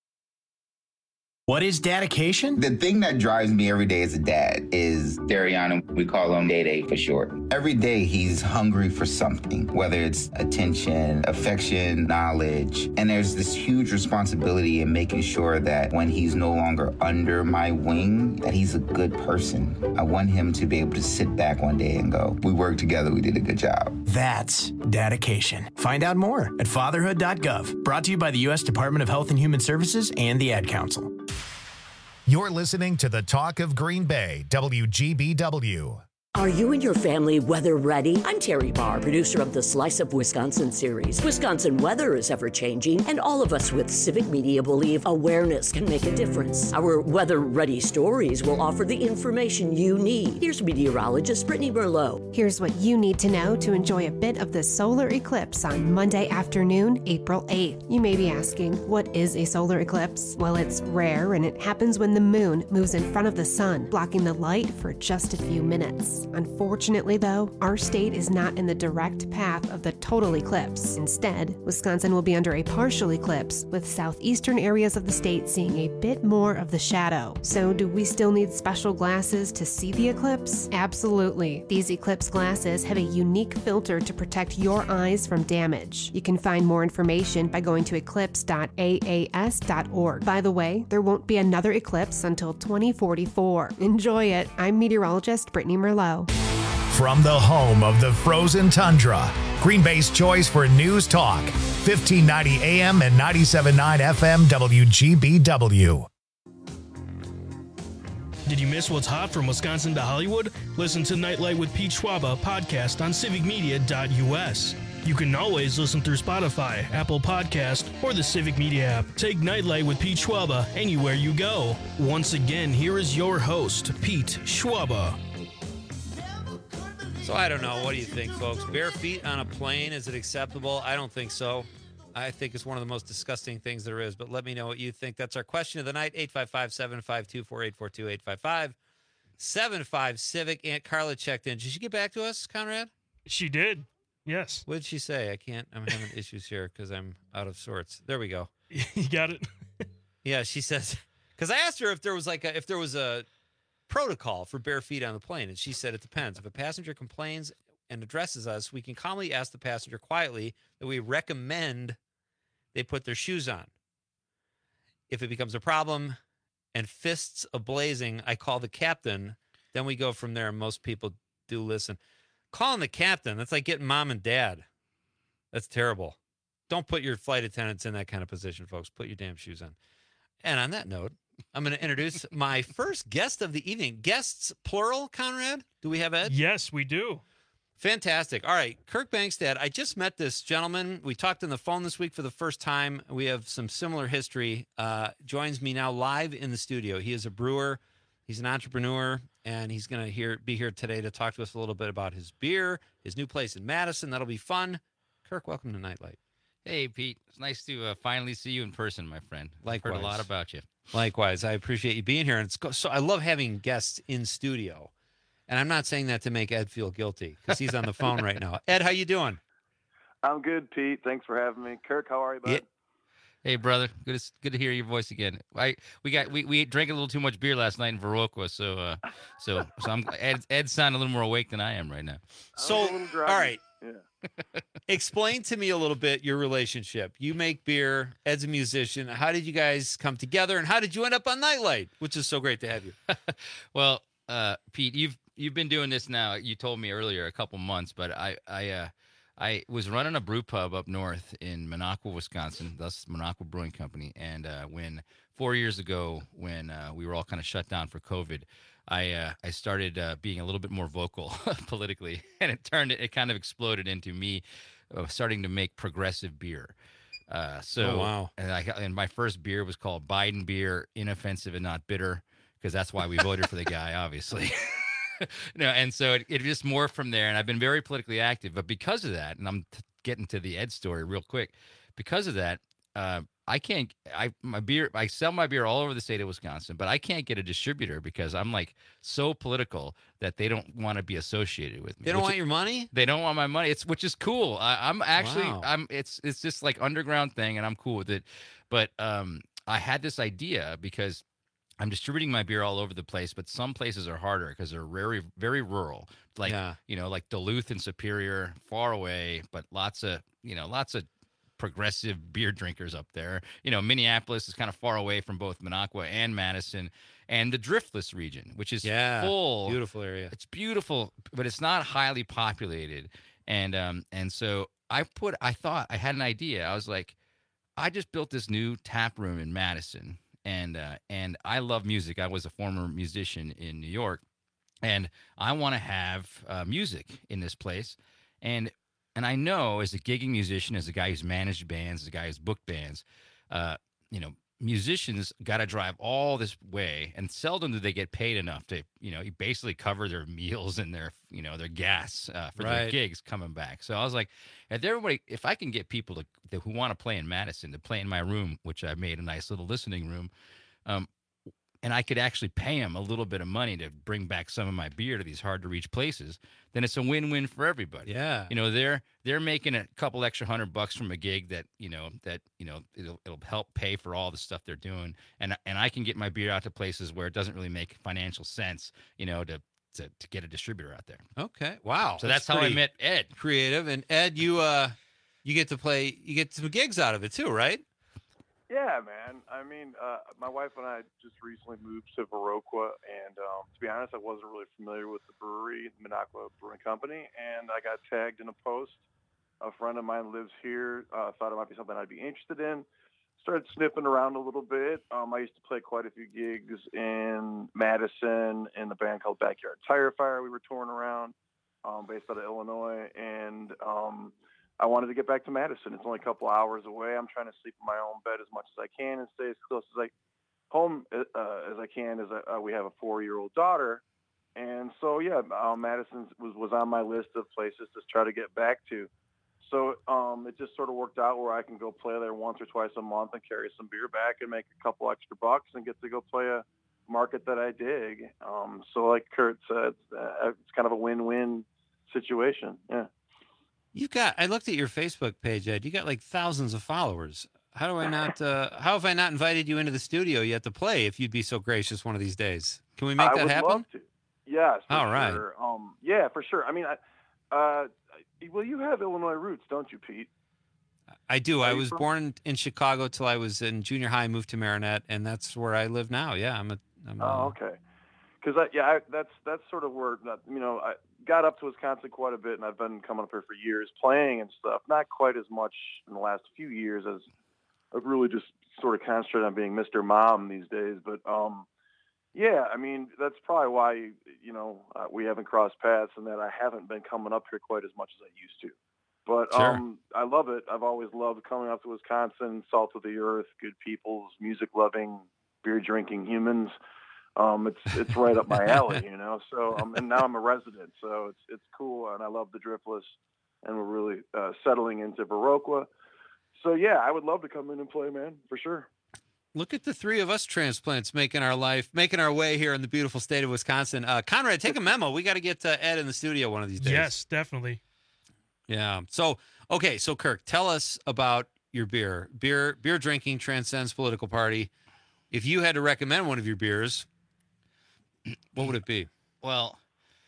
What is dedication? The thing that drives me every day as a dad is Dariana. We call him Day Day for short. Every day he's hungry for something, whether it's attention, affection, knowledge. And there's this huge responsibility in making sure that when he's no longer under my wing, that he's a good person. I want him to be able to sit back one day and go, we worked together, we did a good job. That's dedication. Find out more at fatherhood dot gov. Brought to you by the U S Department of Health and Human Services and the Ad Council. You're listening to the Talk of Green Bay, W G B W. Are you and your family weather ready? I'm Terry Barr, producer of the Slice of Wisconsin series. Wisconsin weather is ever changing, and all of us with Civic Media believe awareness can make a difference. Our weather ready stories will offer the information you need. Here's meteorologist Brittany Merlot. Here's what you need to know to enjoy a bit of the solar eclipse on Monday afternoon, April eighth. You may be asking, what is a solar eclipse? Well, it's rare, and it happens when the moon moves in front of the sun, blocking the light for just a few minutes. Unfortunately, though, our state is not in the direct path of the total eclipse. Instead, Wisconsin will be under a partial eclipse, with southeastern areas of the state seeing a bit more of the shadow. So, do we still need special glasses to see the eclipse? Absolutely. These eclipse glasses have a unique filter to protect your eyes from damage. You can find more information by going to eclipse dot A A S dot org. By the way, there won't be another eclipse until twenty forty-four. Enjoy it. I'm meteorologist Brittany Merlot. From the home of the frozen tundra, Green Bay's choice for news talk, fifteen ninety A M and ninety-seven point nine F M W G B W. Did you miss what's hot from Wisconsin to Hollywood? Listen to Nightlight with Pete Schwaba podcast on civic media dot U S. You can always listen through Spotify, Apple Podcast, or the Civic Media app. Take Nightlight with Pete Schwaba anywhere you go. Once again, here is your host, Pete Schwaba. So I don't know. What do you think, folks? Bare feet on a plane, is it acceptable? I don't think so. I think it's one of the most disgusting things there is, but let me know what you think. That's our question of the night, eight five five, seven five two, four eight four two, eight five five, seven five Civic. Aunt Carla checked in. Did she get back to us, Conrad? She did. Yes. What did she say? I can't. I'm having issues here because I'm out of sorts. There we go. You got it? Yeah, she says, because I asked her if there was like a, if there was a protocol for bare feet on the plane, and she said it depends. If a passenger complains and addresses us, we can calmly ask the passenger quietly that we recommend they put their shoes on. If it becomes a problem and fists a-blazing, I call the captain. Then we go from there, and most people do listen. Calling the captain, that's like getting mom and dad. That's terrible. Don't put your flight attendants in that kind of position, folks. Put your damn shoes on. And on that note, I'm going to introduce my first guest of the evening. Guests, plural, Conrad? Do we have Ed? Yes, we do. Fantastic. All right, Kirk Bangstad, I just met this gentleman. We talked on the phone this week for the first time. We have some similar history. Uh, joins me now live in the studio. He is a brewer. He's an entrepreneur, and he's going to here be here today to talk to us a little bit about his beer, his new place in Madison. That'll be fun. Kirk, welcome to Nightlight. Hey, Pete. It's nice to uh, finally see you in person, my friend. Likewise. I've heard a lot about you. Likewise. I appreciate you being here. And it's so I love having guests in studio. And I'm not saying that to make Ed feel guilty because he's on the phone right now. Ed, how you doing? I'm good, Pete. Thanks for having me. Kirk, how are you, bud? Yeah. Hey, brother. Good to, good to hear your voice again. I we got we, we drank a little too much beer last night in Viroqua, so uh, so so I'm Ed Ed's sounding a little more awake than I am right now. So all right. Yeah. Explain to me a little bit your relationship. You make beer. Ed's a musician. How did you guys come together, and how did you end up on Nightlight, which is so great to have you? Well, uh, Pete, you've you've been doing this now. You told me earlier a couple months, but I I uh, I was running a brew pub up north in Minocqua, Wisconsin. That's Minocqua Brewing Company. And uh, when four years ago, when uh, we were all kind of shut down for COVID, I uh, I started uh, being a little bit more vocal politically, and it turned it kind of exploded into me uh, starting to make progressive beer. Uh, so oh, wow. and I and my first beer was called Biden Beer, inoffensive and not bitter, because that's why we voted for the guy, obviously. No, and so it, it just morphed from there, and I've been very politically active. But because of that, and I'm t- getting to the Ed story real quick, because of that, uh, I can't. I my beer. I sell my beer all over the state of Wisconsin, but I can't get a distributor because I'm like so political that they don't want to be associated with me. They don't want is, your money. They don't want my money. It's which is cool. I, I'm actually. Wow. I'm. It's it's just like underground thing, and I'm cool with it. But um, I had this idea because I'm distributing my beer all over the place, but some places are harder because they're very, very rural. Like, Yeah. you know, like Duluth and Superior, far away, but lots of, you know, lots of progressive beer drinkers up there. You know, Minneapolis is kind of far away from both Minocqua and Madison, and the Driftless region, which is Yeah, full. beautiful area. It's beautiful, but it's not highly populated. And um, and so I put, I thought I had an idea. I was like, I just built this new tap room in Madison. And uh, and I love music. I was a former musician in New York, and I want to have uh, music in this place. And and I know as a gigging musician, as a guy who's managed bands, as a guy who's booked bands, uh, you know, musicians got to drive all this way, and seldom do they get paid enough to, you know, basically cover their meals and their, you know, their gas uh, for their Right. gigs coming back. So I was like, if everybody, if I can get people to, to who want to play in Madison to play in my room, which I made a nice little listening room, um, and I could actually pay them a little bit of money to bring back some of my beer to these hard to reach places, then it's a win-win for everybody. Yeah. You know, they're they're making a couple extra hundred bucks from a gig that, you know, that, you know, it'll it'll help pay for all the stuff they're doing. And and I can get my beer out to places where it doesn't really make financial sense, you know, to to, to get a distributor out there. Okay. Wow. So that's, how I pretty met Ed. Creative. And Ed, you uh you get to play you get some gigs out of it too, right? Yeah, man. I mean, uh, my wife and I just recently moved to Viroqua, and um, to be honest, I wasn't really familiar with the brewery, Minocqua Brewing Company, and I got tagged in a post. A friend of mine lives here, uh, thought it might be something I'd be interested in. started sniffing around a little bit. Um, I used to play quite a few gigs in Madison in a band called Backyard Tire Fire. We were touring around, um, based out of Illinois, and um, I wanted to get back to Madison. It's only a couple hours away. I'm trying to sleep in my own bed as much as I can and stay as close as I home uh, as I can. As I, uh, we have a four-year-old daughter, and so yeah, uh, Madison was was on my list of places to try to get back to. So um, it just sort of worked out where I can go play there once or twice a month and carry some beer back and make a couple extra bucks and get to go play a market that I dig. Um, so like Kurt said, uh, it's kind of a win-win situation. Yeah. You've got, I looked at your Facebook page, Ed. You got like thousands of followers. How do I not, uh, how have I not invited you into the studio yet to play if you'd be so gracious one of these days? Can we make I that would happen? love to. Yes. For All right. sure. Um, yeah, for sure. I mean, I, uh, well, you have Illinois roots, don't you, Pete? I do. Are I you was from- born in Chicago till I was in junior high, moved to Marinette, and that's where I live now. Yeah, I'm a. I'm Oh, a okay. Because I, yeah, I, that's that's sort of where you know I got up to Wisconsin quite a bit, and I've been coming up here for years, playing and stuff. Not quite as much in the last few years as I've really just sort of concentrated on being Mister Mom these days. But um, yeah, I mean that's probably why you know uh, we haven't crossed paths, and that I haven't been coming up here quite as much as I used to. But Sure. um, I love it. I've always loved coming up to Wisconsin, salt of the earth, good peoples, music-loving, beer-drinking humans. Um, it's it's right up my alley, you know. So um, and now I'm a resident, so it's it's cool, and I love the Driftless, and we're really uh, settling into Viroqua. So yeah, I would love to come in and play, man, for sure. Look at the three of us transplants making our life, making our way here in the beautiful state of Wisconsin. Uh, Conrad, take a memo. We got to get uh, Ed in the studio one of these days. Yes, definitely. Yeah. So, okay. So, Kirk, tell us about your beer. Beer, beer drinking transcends political party. If you had to recommend one of your beers, what would it be? Well,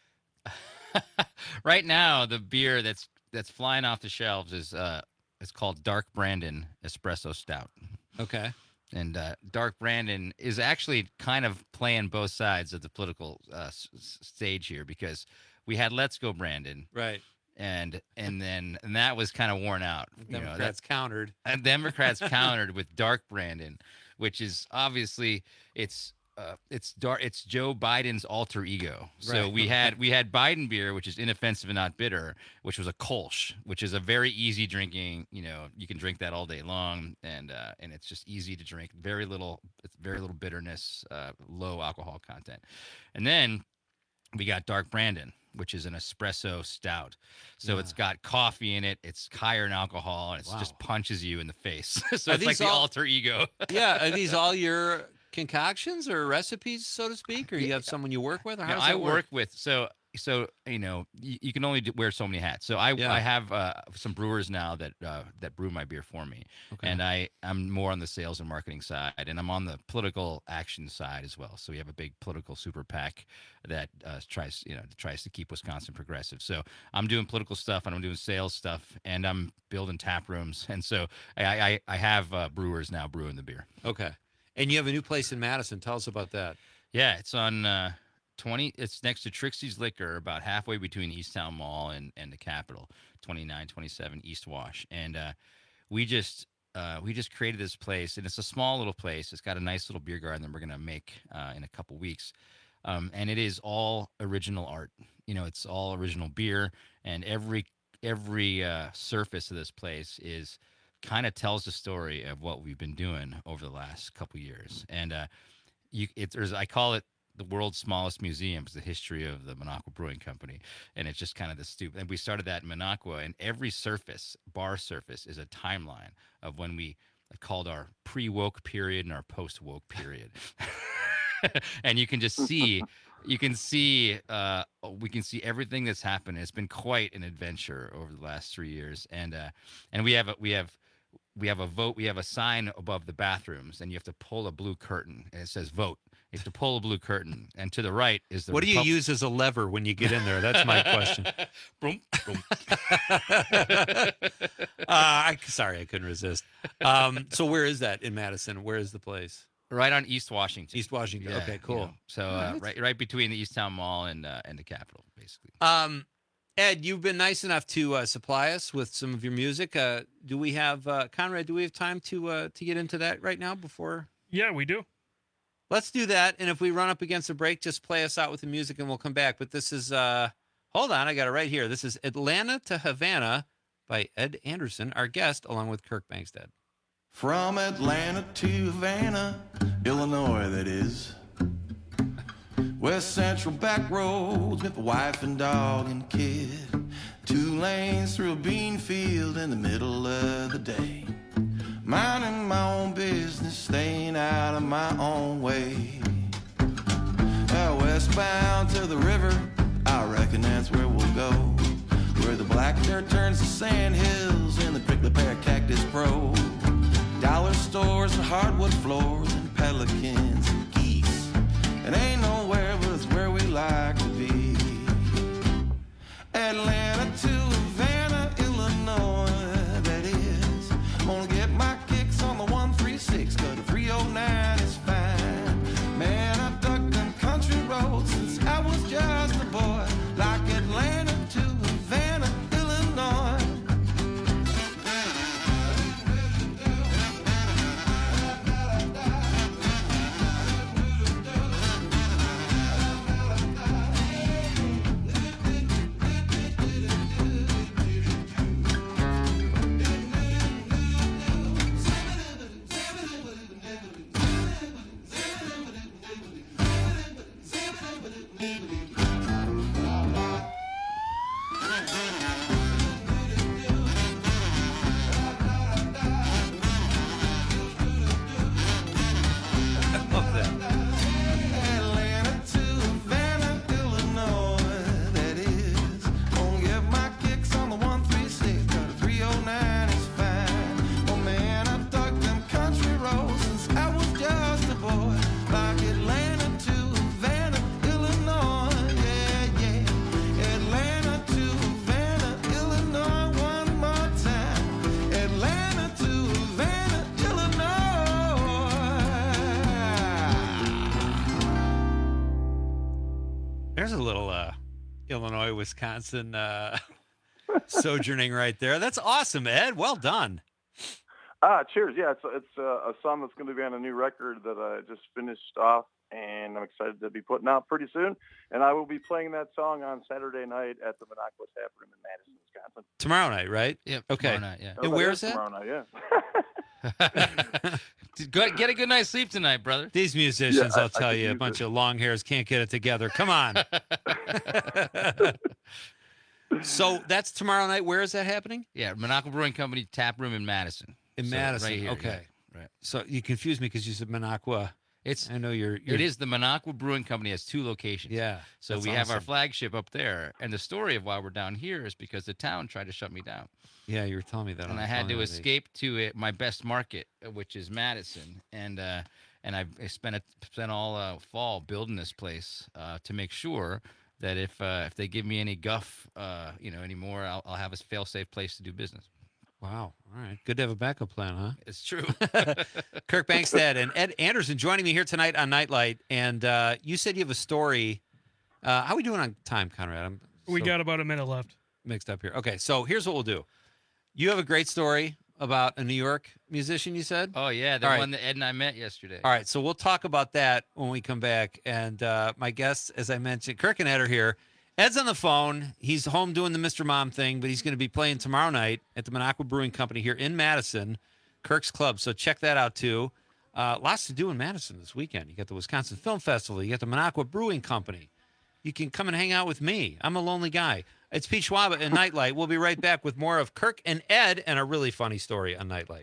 right now the beer that's that's flying off the shelves is uh it's called Dark Brandon Espresso Stout. Okay. And uh, Dark Brandon is actually kind of playing both sides of the political uh, s- s- stage here, because we had Let's Go Brandon, right? And and then and that was kind of worn out. You know, Democrats that- countered. And Democrats countered with Dark Brandon, which is obviously it's uh, it's dark. It's Joe Biden's alter ego. So Right. we had we had Biden beer, which is inoffensive and not bitter, which was a Kolsch, which is a very easy drinking. You know, you can drink that all day long, and uh, and it's just easy to drink. Very little, it's very little bitterness, uh, low alcohol content, and then we got Dark Brandon, which is an espresso stout. So Yeah. it's got coffee in it. It's higher in alcohol, and it Wow. just punches you in the face. so Are it's like these the all- alter ego. Yeah. Are these all your concoctions or recipes, so to speak, or you have someone you work with? Or how No, does I that work with so so you know you, you can only do, wear so many hats. So I Yeah. I have uh, some brewers now that uh, that brew my beer for me, Okay. and I I'm more on the sales and marketing side, and I'm on the political action side as well. So we have a big political super PAC that uh, tries you know tries to keep Wisconsin progressive. So I'm doing political stuff, and I'm doing sales stuff, and I'm building tap rooms, and so I I, I have uh, brewers now brewing the beer. Okay. And you have a new place in Madison. Tell us about that. Yeah, it's on uh, twenty. It's next to Trixie's Liquor, about halfway between Easttown Mall and, and the Capitol, twenty-nine twenty-seven East Wash. And uh, we just uh, we just created this place, and it's a small little place. It's got a nice little beer garden that we're gonna make uh, in a couple weeks, um, and it is all original art. You know, it's all original beer, and every every uh, surface of this place is kind of tells the story of what we've been doing over the last couple years. And uh, you, it, there's, I call it the world's smallest museum. It's the history of the Minocqua Brewing Company, and it's just kind of the stupid. And we started that in Minocqua, and every surface, bar surface, is a timeline of when we called our pre-woke period and our post-woke period. And you can just see, you can see, uh, we can see everything that's happened. It's been quite an adventure over the last three years, and uh, and we have a, we have. We have a vote. We have a sign above the bathrooms, and you have to pull a blue curtain, and it says "vote." You have to pull a blue curtain, and to the right is the. What do you Repub- use as a lever when you get in there? That's my question. Boom, boom. uh, I, sorry, I couldn't resist. Um, so where is that in Madison? Where is the place? Right on East Washington. East Washington. Yeah, Okay, you cool. know, so uh, right, right between the Easttown Mall and uh, and the Capitol, basically. Um, Ed, you've been nice enough to uh, supply us with some of your music. Uh, do we have uh, Conrad? Do we have time to uh, to get into that right now? Before, yeah, we do. Let's do that. And if we run up against a break, just play us out with the music, and we'll come back. But this is uh, hold on, I got it right here. This is Atlanta to Havana by Ed Anderson, our guest, along with Kirk Bangstad. From Atlanta to Havana, Illinois, that is. West Central back roads with a wife and dog and kid. Two lanes through a bean field in the middle of the day. Minding my own business, staying out of my own way. Uh, westbound to the river, I reckon that's where we'll go. Where the black dirt turns to sand hills and the prickly pear cactus grow. Dollar stores and hardwood floors and pelicans and geese. It ain't nowhere but it's where we like to be. Atlanta to Havana, Illinois, that is. I'm gonna get my kicks on the one three six, cause the three oh nine is fine. Man, I ducked them country roads since I was just a boy. Like Atlanta to Havana, Illinois. There's a little uh, Illinois, Wisconsin uh, sojourning right there. That's awesome, Ed. Well done. Ah, cheers. Yeah, it's, it's uh, a song that's going to be on a new record that I just finished off, and I'm excited to be putting out pretty soon. And I will be playing that song on Saturday night at the Minocqua Tap Room in Madison, Wisconsin. Tomorrow night, right? Yep. Okay. Tomorrow night, yeah. And Oh, where that is that? Tomorrow night, yeah. Go- Get a good night's sleep tonight, brother. These musicians, Yeah, I- I'll tell I could you, a use bunch it. of long hairs can't get it together. Come on. So that's tomorrow night. Where is that happening? Yeah, Minocqua Brewing Company Tap Room in Madison. In So, Madison. right here, Okay. yeah, right. So you confused me because you said Minocqua. It's I know you're. you're It is the Minocqua Brewing Company has two locations. Yeah. So that's we have our awesome. flagship up there, and the story of why we're down here is because the town tried to shut me down, Yeah, you were telling me that. and on I the had phone to the other day. escape to it, my best market, uh, which is Madison, and uh, and I I spent a, spent all uh, fall building this place uh, to make sure that if uh, if they give me any guff, uh, you know, anymore, I'll, I'll have a fail-safe place to do business. Wow. All right. Good to have a backup plan, huh? It's true. Kirk Bangstad and Ed Anderson joining me here tonight on Nightlight. And uh, you said you have a story. Uh, how are we doing on time, Conrad? I'm We so got about a minute left. mixed up here. Okay, so here's what we'll do. You have a great story about a New York musician, you said? Oh yeah, the All right. one that Ed and I met yesterday. All right, so we'll talk about that when we come back. And uh, my guests, as I mentioned, Kirk and Ed are here. Ed's on the phone. He's home doing the Mister Mom thing, but he's going to be playing tomorrow night at the Minocqua Brewing Company here in Madison, Kirk's Club. So check that out, too. Uh, lots to do in Madison this weekend. You got the Wisconsin Film Festival. You got the Minocqua Brewing Company. You can come and hang out with me. I'm a lonely guy. It's Pete Schwaba and Nightlight. We'll be right back with more of Kirk and Ed and a really funny story on Nightlight.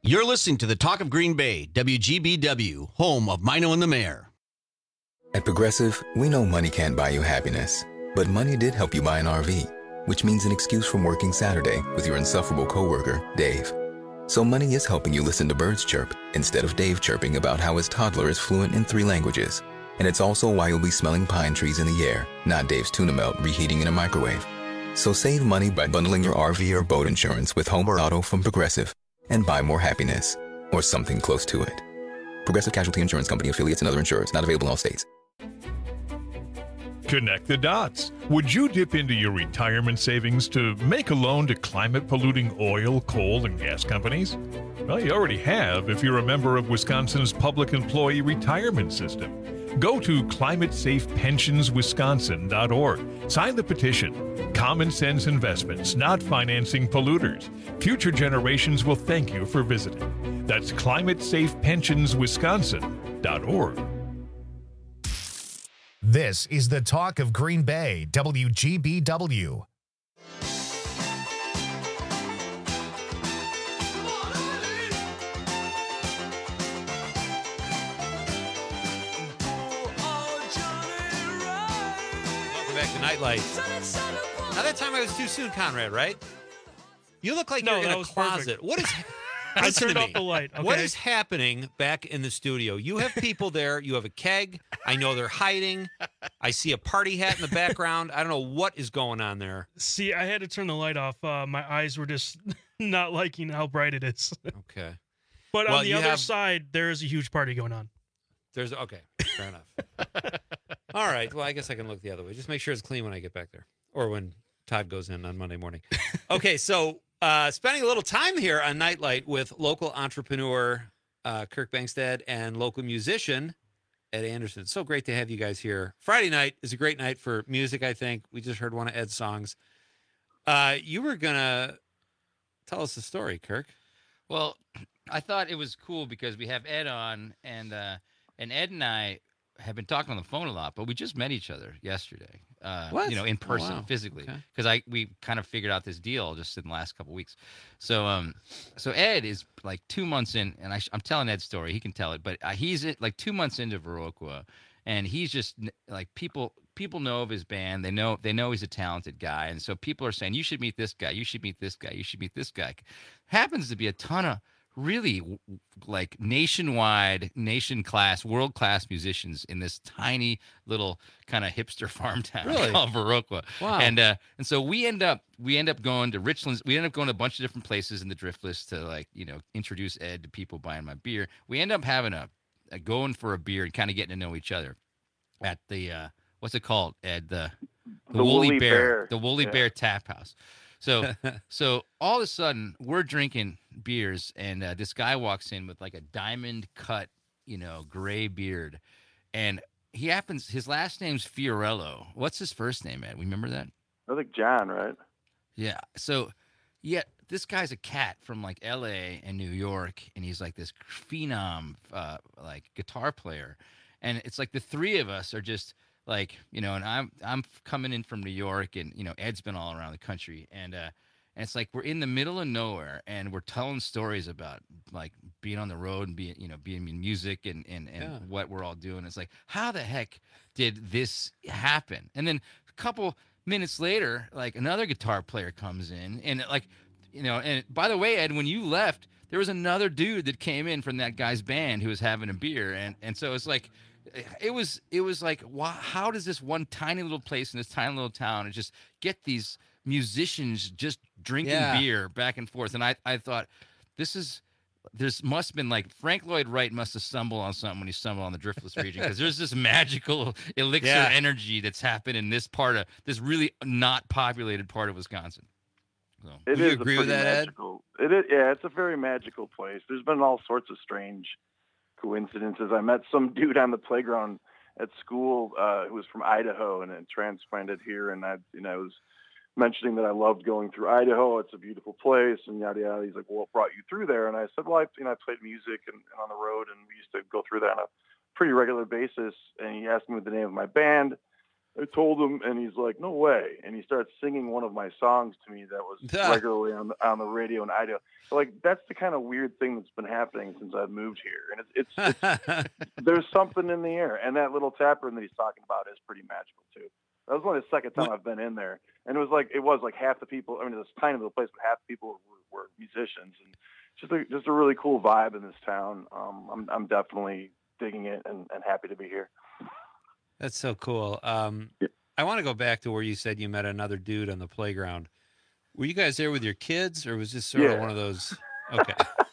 You're listening to the Talk of Green Bay, W G B W, home of Mino and the Mayor. At Progressive, we know money can't buy you happiness, but money did help you buy an R V, which means an excuse from working Saturday with your insufferable coworker, Dave. So money is helping you listen to birds chirp instead of Dave chirping about how his toddler is fluent in three languages. And it's also why you'll be smelling pine trees in the air, not Dave's tuna melt reheating in a microwave. So save money by bundling your R V or boat insurance with home or auto from Progressive and buy more happiness, or something close to it. Progressive Casualty Insurance Company, affiliates, and other insurers. Not available in all states. Connect the dots. Would you dip into your retirement savings to make a loan to climate-polluting oil, coal, and gas companies? Well, you already have if you're a member of Wisconsin's public employee retirement system. Go to climate safe pensions wisconsin dot org. Sign the petition. Common sense investments, not financing polluters. Future generations will thank you for visiting. That's climate safe pensions wisconsin dot org. This is the Talk of Green Bay, W G B W. Back to Nightlight. Now that time I was too soon, Conrad, right? You look like No, you're in that a was closet. perfect. What is I Listen to turned off me. the light, What okay? is happening back in the studio? You have people there. You have a keg. I know they're hiding. I see a party hat in the background. I don't know what is going on there. See, I had to turn the light off. Uh, my eyes were just not liking how bright it is. Okay. But Well, on the you other have- side, there is a huge party going on. There's okay. Fair enough. All right. Well, I guess I can look the other way. Just make sure it's clean when I get back there, or when Todd goes in on Monday morning. Okay, so uh, spending a little time here on Nightlight with local entrepreneur uh, Kirk Bangstad and local musician Ed Anderson. It's so great to have you guys here. Friday night is a great night for music, I think. We just heard one of Ed's songs. Uh, you were gonna tell us the story, Kirk. Well, I thought it was cool because we have Ed on, and uh, and Ed and I have been talking on the phone a lot, but we just met each other yesterday. Uh, What? You know, in Oh, person, wow. physically, Okay. because I we kind of figured out this deal just in the last couple weeks. So um, so Ed is like two months in, and I sh- I'm telling Ed's story. He can tell it, but uh, he's at, like two months into Viroqua, and he's just n- like people people know of his band. They know they know he's a talented guy, and so people are saying you should meet this guy, you should meet this guy, you should meet this guy. Happens to be a ton of really w- like nationwide, nation class, world class musicians in this tiny little kind of hipster farm town Really? called Viroqua. Wow. And uh, and so we end up we end up going to Richlands. We end up going to a bunch of different places in the Drift List to like you know introduce Ed to people buying my beer. We end up having a, a going for a beer and kind of getting to know each other at the uh, what's it called, Ed? The the, The Woolly, Woolly Bear, Bear. the Woolly Yeah. Bear Tap House. So so all of a sudden we're drinking beers and uh, this guy walks in with like a diamond cut, you know, gray beard, and he happens his last name's Fiorello. What's his first name, Ed? We remember that? I think John, right? Yeah. So yeah, this guy's a cat from like L A and New York, and he's like this phenom uh, like guitar player, and it's like the three of us are just like you know, and I'm I'm coming in from New York, and you know Ed's been all around the country, and uh, and it's like we're in the middle of nowhere, and we're telling stories about like being on the road and being you know being in music and and and Yeah. what we're all doing. It's like how the heck did this happen? And then a couple minutes later, like another guitar player comes in, and like you know, and by the way, Ed, when you left, there was another dude that came in from that guy's band who was having a beer, and and so it's like. It was it was like wow, how does this one tiny little place in this tiny little town and just get these musicians just drinking Yeah. beer back and forth? And I, I thought this is there's must have been like Frank Lloyd Wright must have stumbled on something when he stumbled on the Driftless region because there's this magical elixir Yeah. energy that's happened in this part of this really not populated part of Wisconsin. So, It Would you is a agree with pretty that, Ed? magical. It is, yeah, it's a very magical place. There's been all sorts of strange coincidences. I met some dude on the playground at school uh, who was from Idaho and then transplanted here, and I, you know, I was mentioning that I loved going through Idaho. It's a beautiful place, and yada yada. He's like, "Well, what brought you through there?" And I said, "Well, I, you know, I played music and, and on the road, and we used to go through that on a pretty regular basis." And he asked me what the name of my band, I told him, and he's like, no way. And he starts singing one of my songs to me that was regularly on the, on the radio and Idaho. Like, that's the kind of weird thing that's been happening since I've moved here. And it's, it's, it's there's something in the air. And that little tap room that he's talking about is pretty magical too. That was only the second time I've been in there. And it was like, it was like half the people, I mean, it's a tiny little place, but half the people were, were musicians. And just a, just a really cool vibe in this town. Um, I'm, I'm definitely digging it and, and happy to be here. That's so cool. Um, yeah. I want to go back to where you said you met another dude on the playground. Were you guys there with your kids, or was this sort yeah. of one of those? Okay.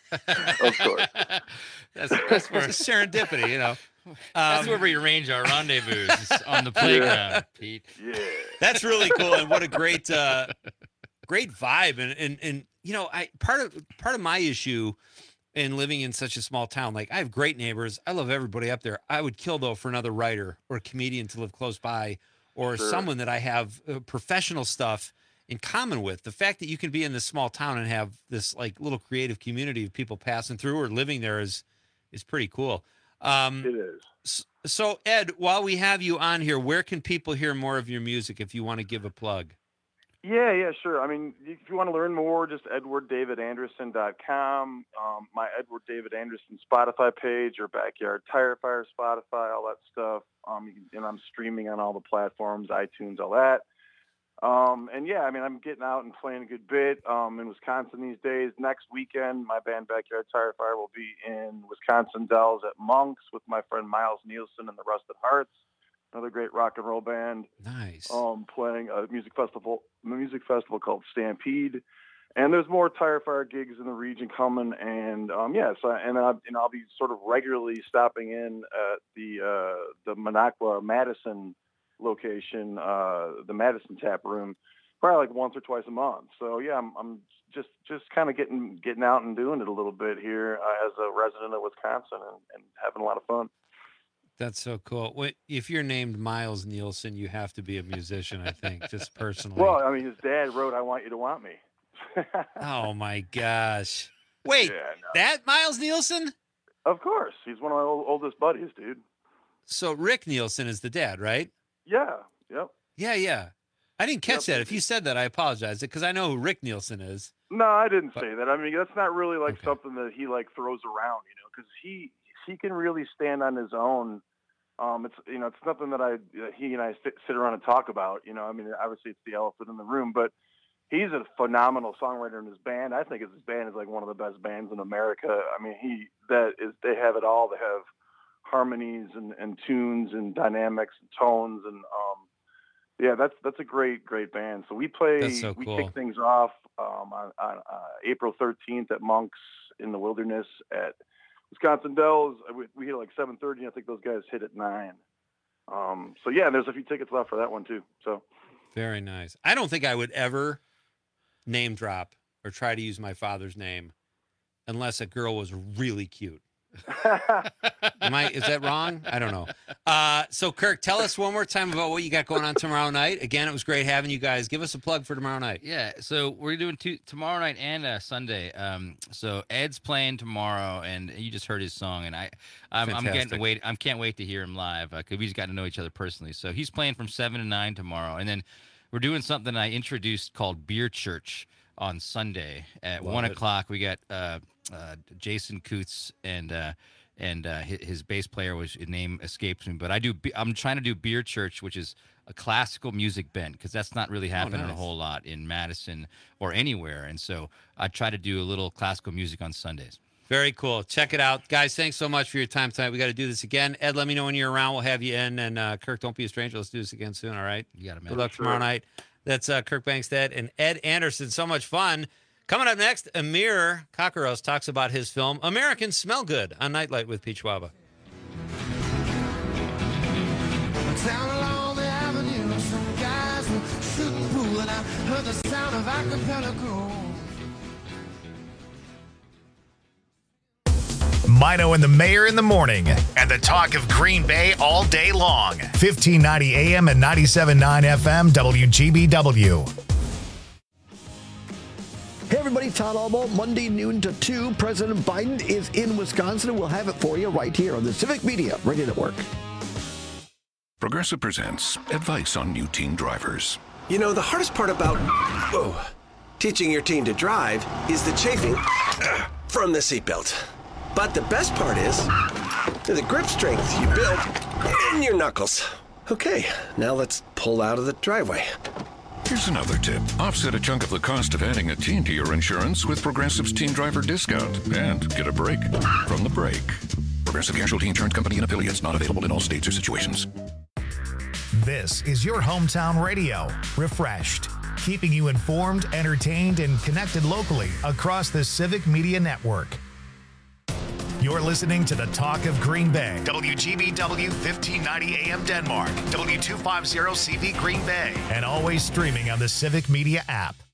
Of course. That's, that's where serendipity, you know. Um, that's where we arrange our rendezvous on the playground, yeah. Pete. Yeah. That's really cool, and what a great, uh, great vibe. And and and you know, I part of part of my issue. And living in such a small town, like I have great neighbors. I love everybody up there. I would kill though for another writer or a comedian to live close by, or sure. someone that I have uh, professional stuff in common with. The fact that you can be in this small town and have this like little creative community of people passing through or living there is, is pretty cool. Um, it is. So Ed, while we have you on here, where can people hear more of your music if you want to give a plug? Yeah, yeah, sure. I mean, if you want to learn more, just edward david anderson dot com, um, my Edward David Anderson Spotify page, or Backyard Tire Fire Spotify, all that stuff. Um, you can, and I'm streaming on all the platforms, iTunes, all that. Um, and yeah, I mean, I'm getting out and playing a good bit um, in Wisconsin these days. Next weekend, my band Backyard Tire Fire will be in Wisconsin Dells at Monk's with my friend Miles Nielsen and the Rusted Hearts. Another great rock and roll band. Nice. Um, playing a music festival, a music festival called Stampede, and there's more Tire Fire gigs in the region coming. And um, yeah, so and I, and I'll be sort of regularly stopping in at the uh, the Minocqua Madison location, uh, the Madison Tap Room, probably like once or twice a month. So yeah, I'm, I'm just just kind of getting getting out and doing it a little bit here uh, as a resident of Wisconsin, and, and having a lot of fun. That's so cool. If you're named Miles Nielsen, you have to be a musician, I think, just personally. Well, I mean, his dad wrote, "I Want You to Want Me." Oh, my gosh. Wait, yeah, no. that Miles Nielsen? Of course. He's one of my old, oldest buddies, dude. So Rick Nielsen is the dad, right? Yeah, yep. Yeah, yeah. I didn't catch yep. that. If you said that, I apologize, because I know who Rick Nielsen is. No, I didn't but... say that. I mean, that's not really like okay. something that he like throws around, you know, because he... he can really stand on his own. Um, it's, you know, it's nothing that I, uh, he and I sit, sit around and talk about, you know, I mean, obviously it's the elephant in the room, but he's a phenomenal songwriter in his band. I think his band is like one of the best bands in America. I mean, he, that is, they have it all. They have harmonies and, and tunes and dynamics and tones. And, um, yeah, that's, that's a great, great band. So we play, so we cool. kick things off, um, on, on uh, April thirteenth at Monk's in the Wilderness at Wisconsin Dells. We, we hit like seven thirty. I think those guys hit at nine. Um, so yeah, there's a few tickets left for that one too. So very nice. I don't think I would ever name drop or try to use my father's name unless a girl was really cute. Am I, is that wrong? I don't know. Uh, so Kirk, tell us one more time about what you got going on tomorrow night. Again, it was great having you guys. Give us a plug for tomorrow night. Yeah. So we're doing two, tomorrow night and uh, Sunday. Um, so Ed's playing tomorrow, and you just heard his song, and I, I'm, I'm getting to wait. I can't wait to hear him live because uh, we just got to know each other personally. So he's playing from seven to nine tomorrow, and then we're doing something I introduced called Beer Church on Sunday at Love one it. o'clock. We got uh, uh, Jason Coots and uh, and uh, his, his bass player, which his name escapes me. But I do. I'm trying to do Beer Church, which is a classical music bent, because that's not really happening nice. a whole lot in Madison or anywhere. And so I try to do a little classical music on Sundays. Very cool. Check it out. Guys, thanks so much for your time tonight. We got to do this again. Ed, let me know when you're around. We'll have you in. And uh, Kirk, don't be a stranger. Let's do this again soon, all right? You got it, man. Good luck Sure. tomorrow night. That's uh, Kirk Bangstad and Ed Anderson. So much fun. Coming up next, Amir Kokkaros talks about his film, Americans Smell Good, on Nightlight with Pete Schwaba. Down along the avenue, some guys were shooting pool, and I heard the sound of acapella groove. Mino and the Mayor in the morning, and the talk of Green Bay all day long. fifteen ninety A M and ninety-seven point nine F M, W G B W. Hey everybody, Todd Albo, Monday noon to two. President Biden is in Wisconsin, and we'll have it for you right here on the Civic Media Radio Network. Progressive presents advice on new teen drivers. You know, the hardest part about whoa, teaching your teen to drive is the chafing from the seatbelt. But the best part is the grip strength you build in your knuckles. Okay, now let's pull out of the driveway. Here's another tip. Offset a chunk of the cost of adding a teen to your insurance with Progressive's Teen Driver Discount and get a break from the break. Progressive Casualty Insurance Company and affiliates, not available in all states or situations. This is your hometown radio, refreshed, keeping you informed, entertained, and connected locally across the Civic Media Network. You're listening to the Talk of Green Bay. W G B W fifteen ninety A M Denmark. W two fifty C V Green Bay. And always streaming on the Civic Media app.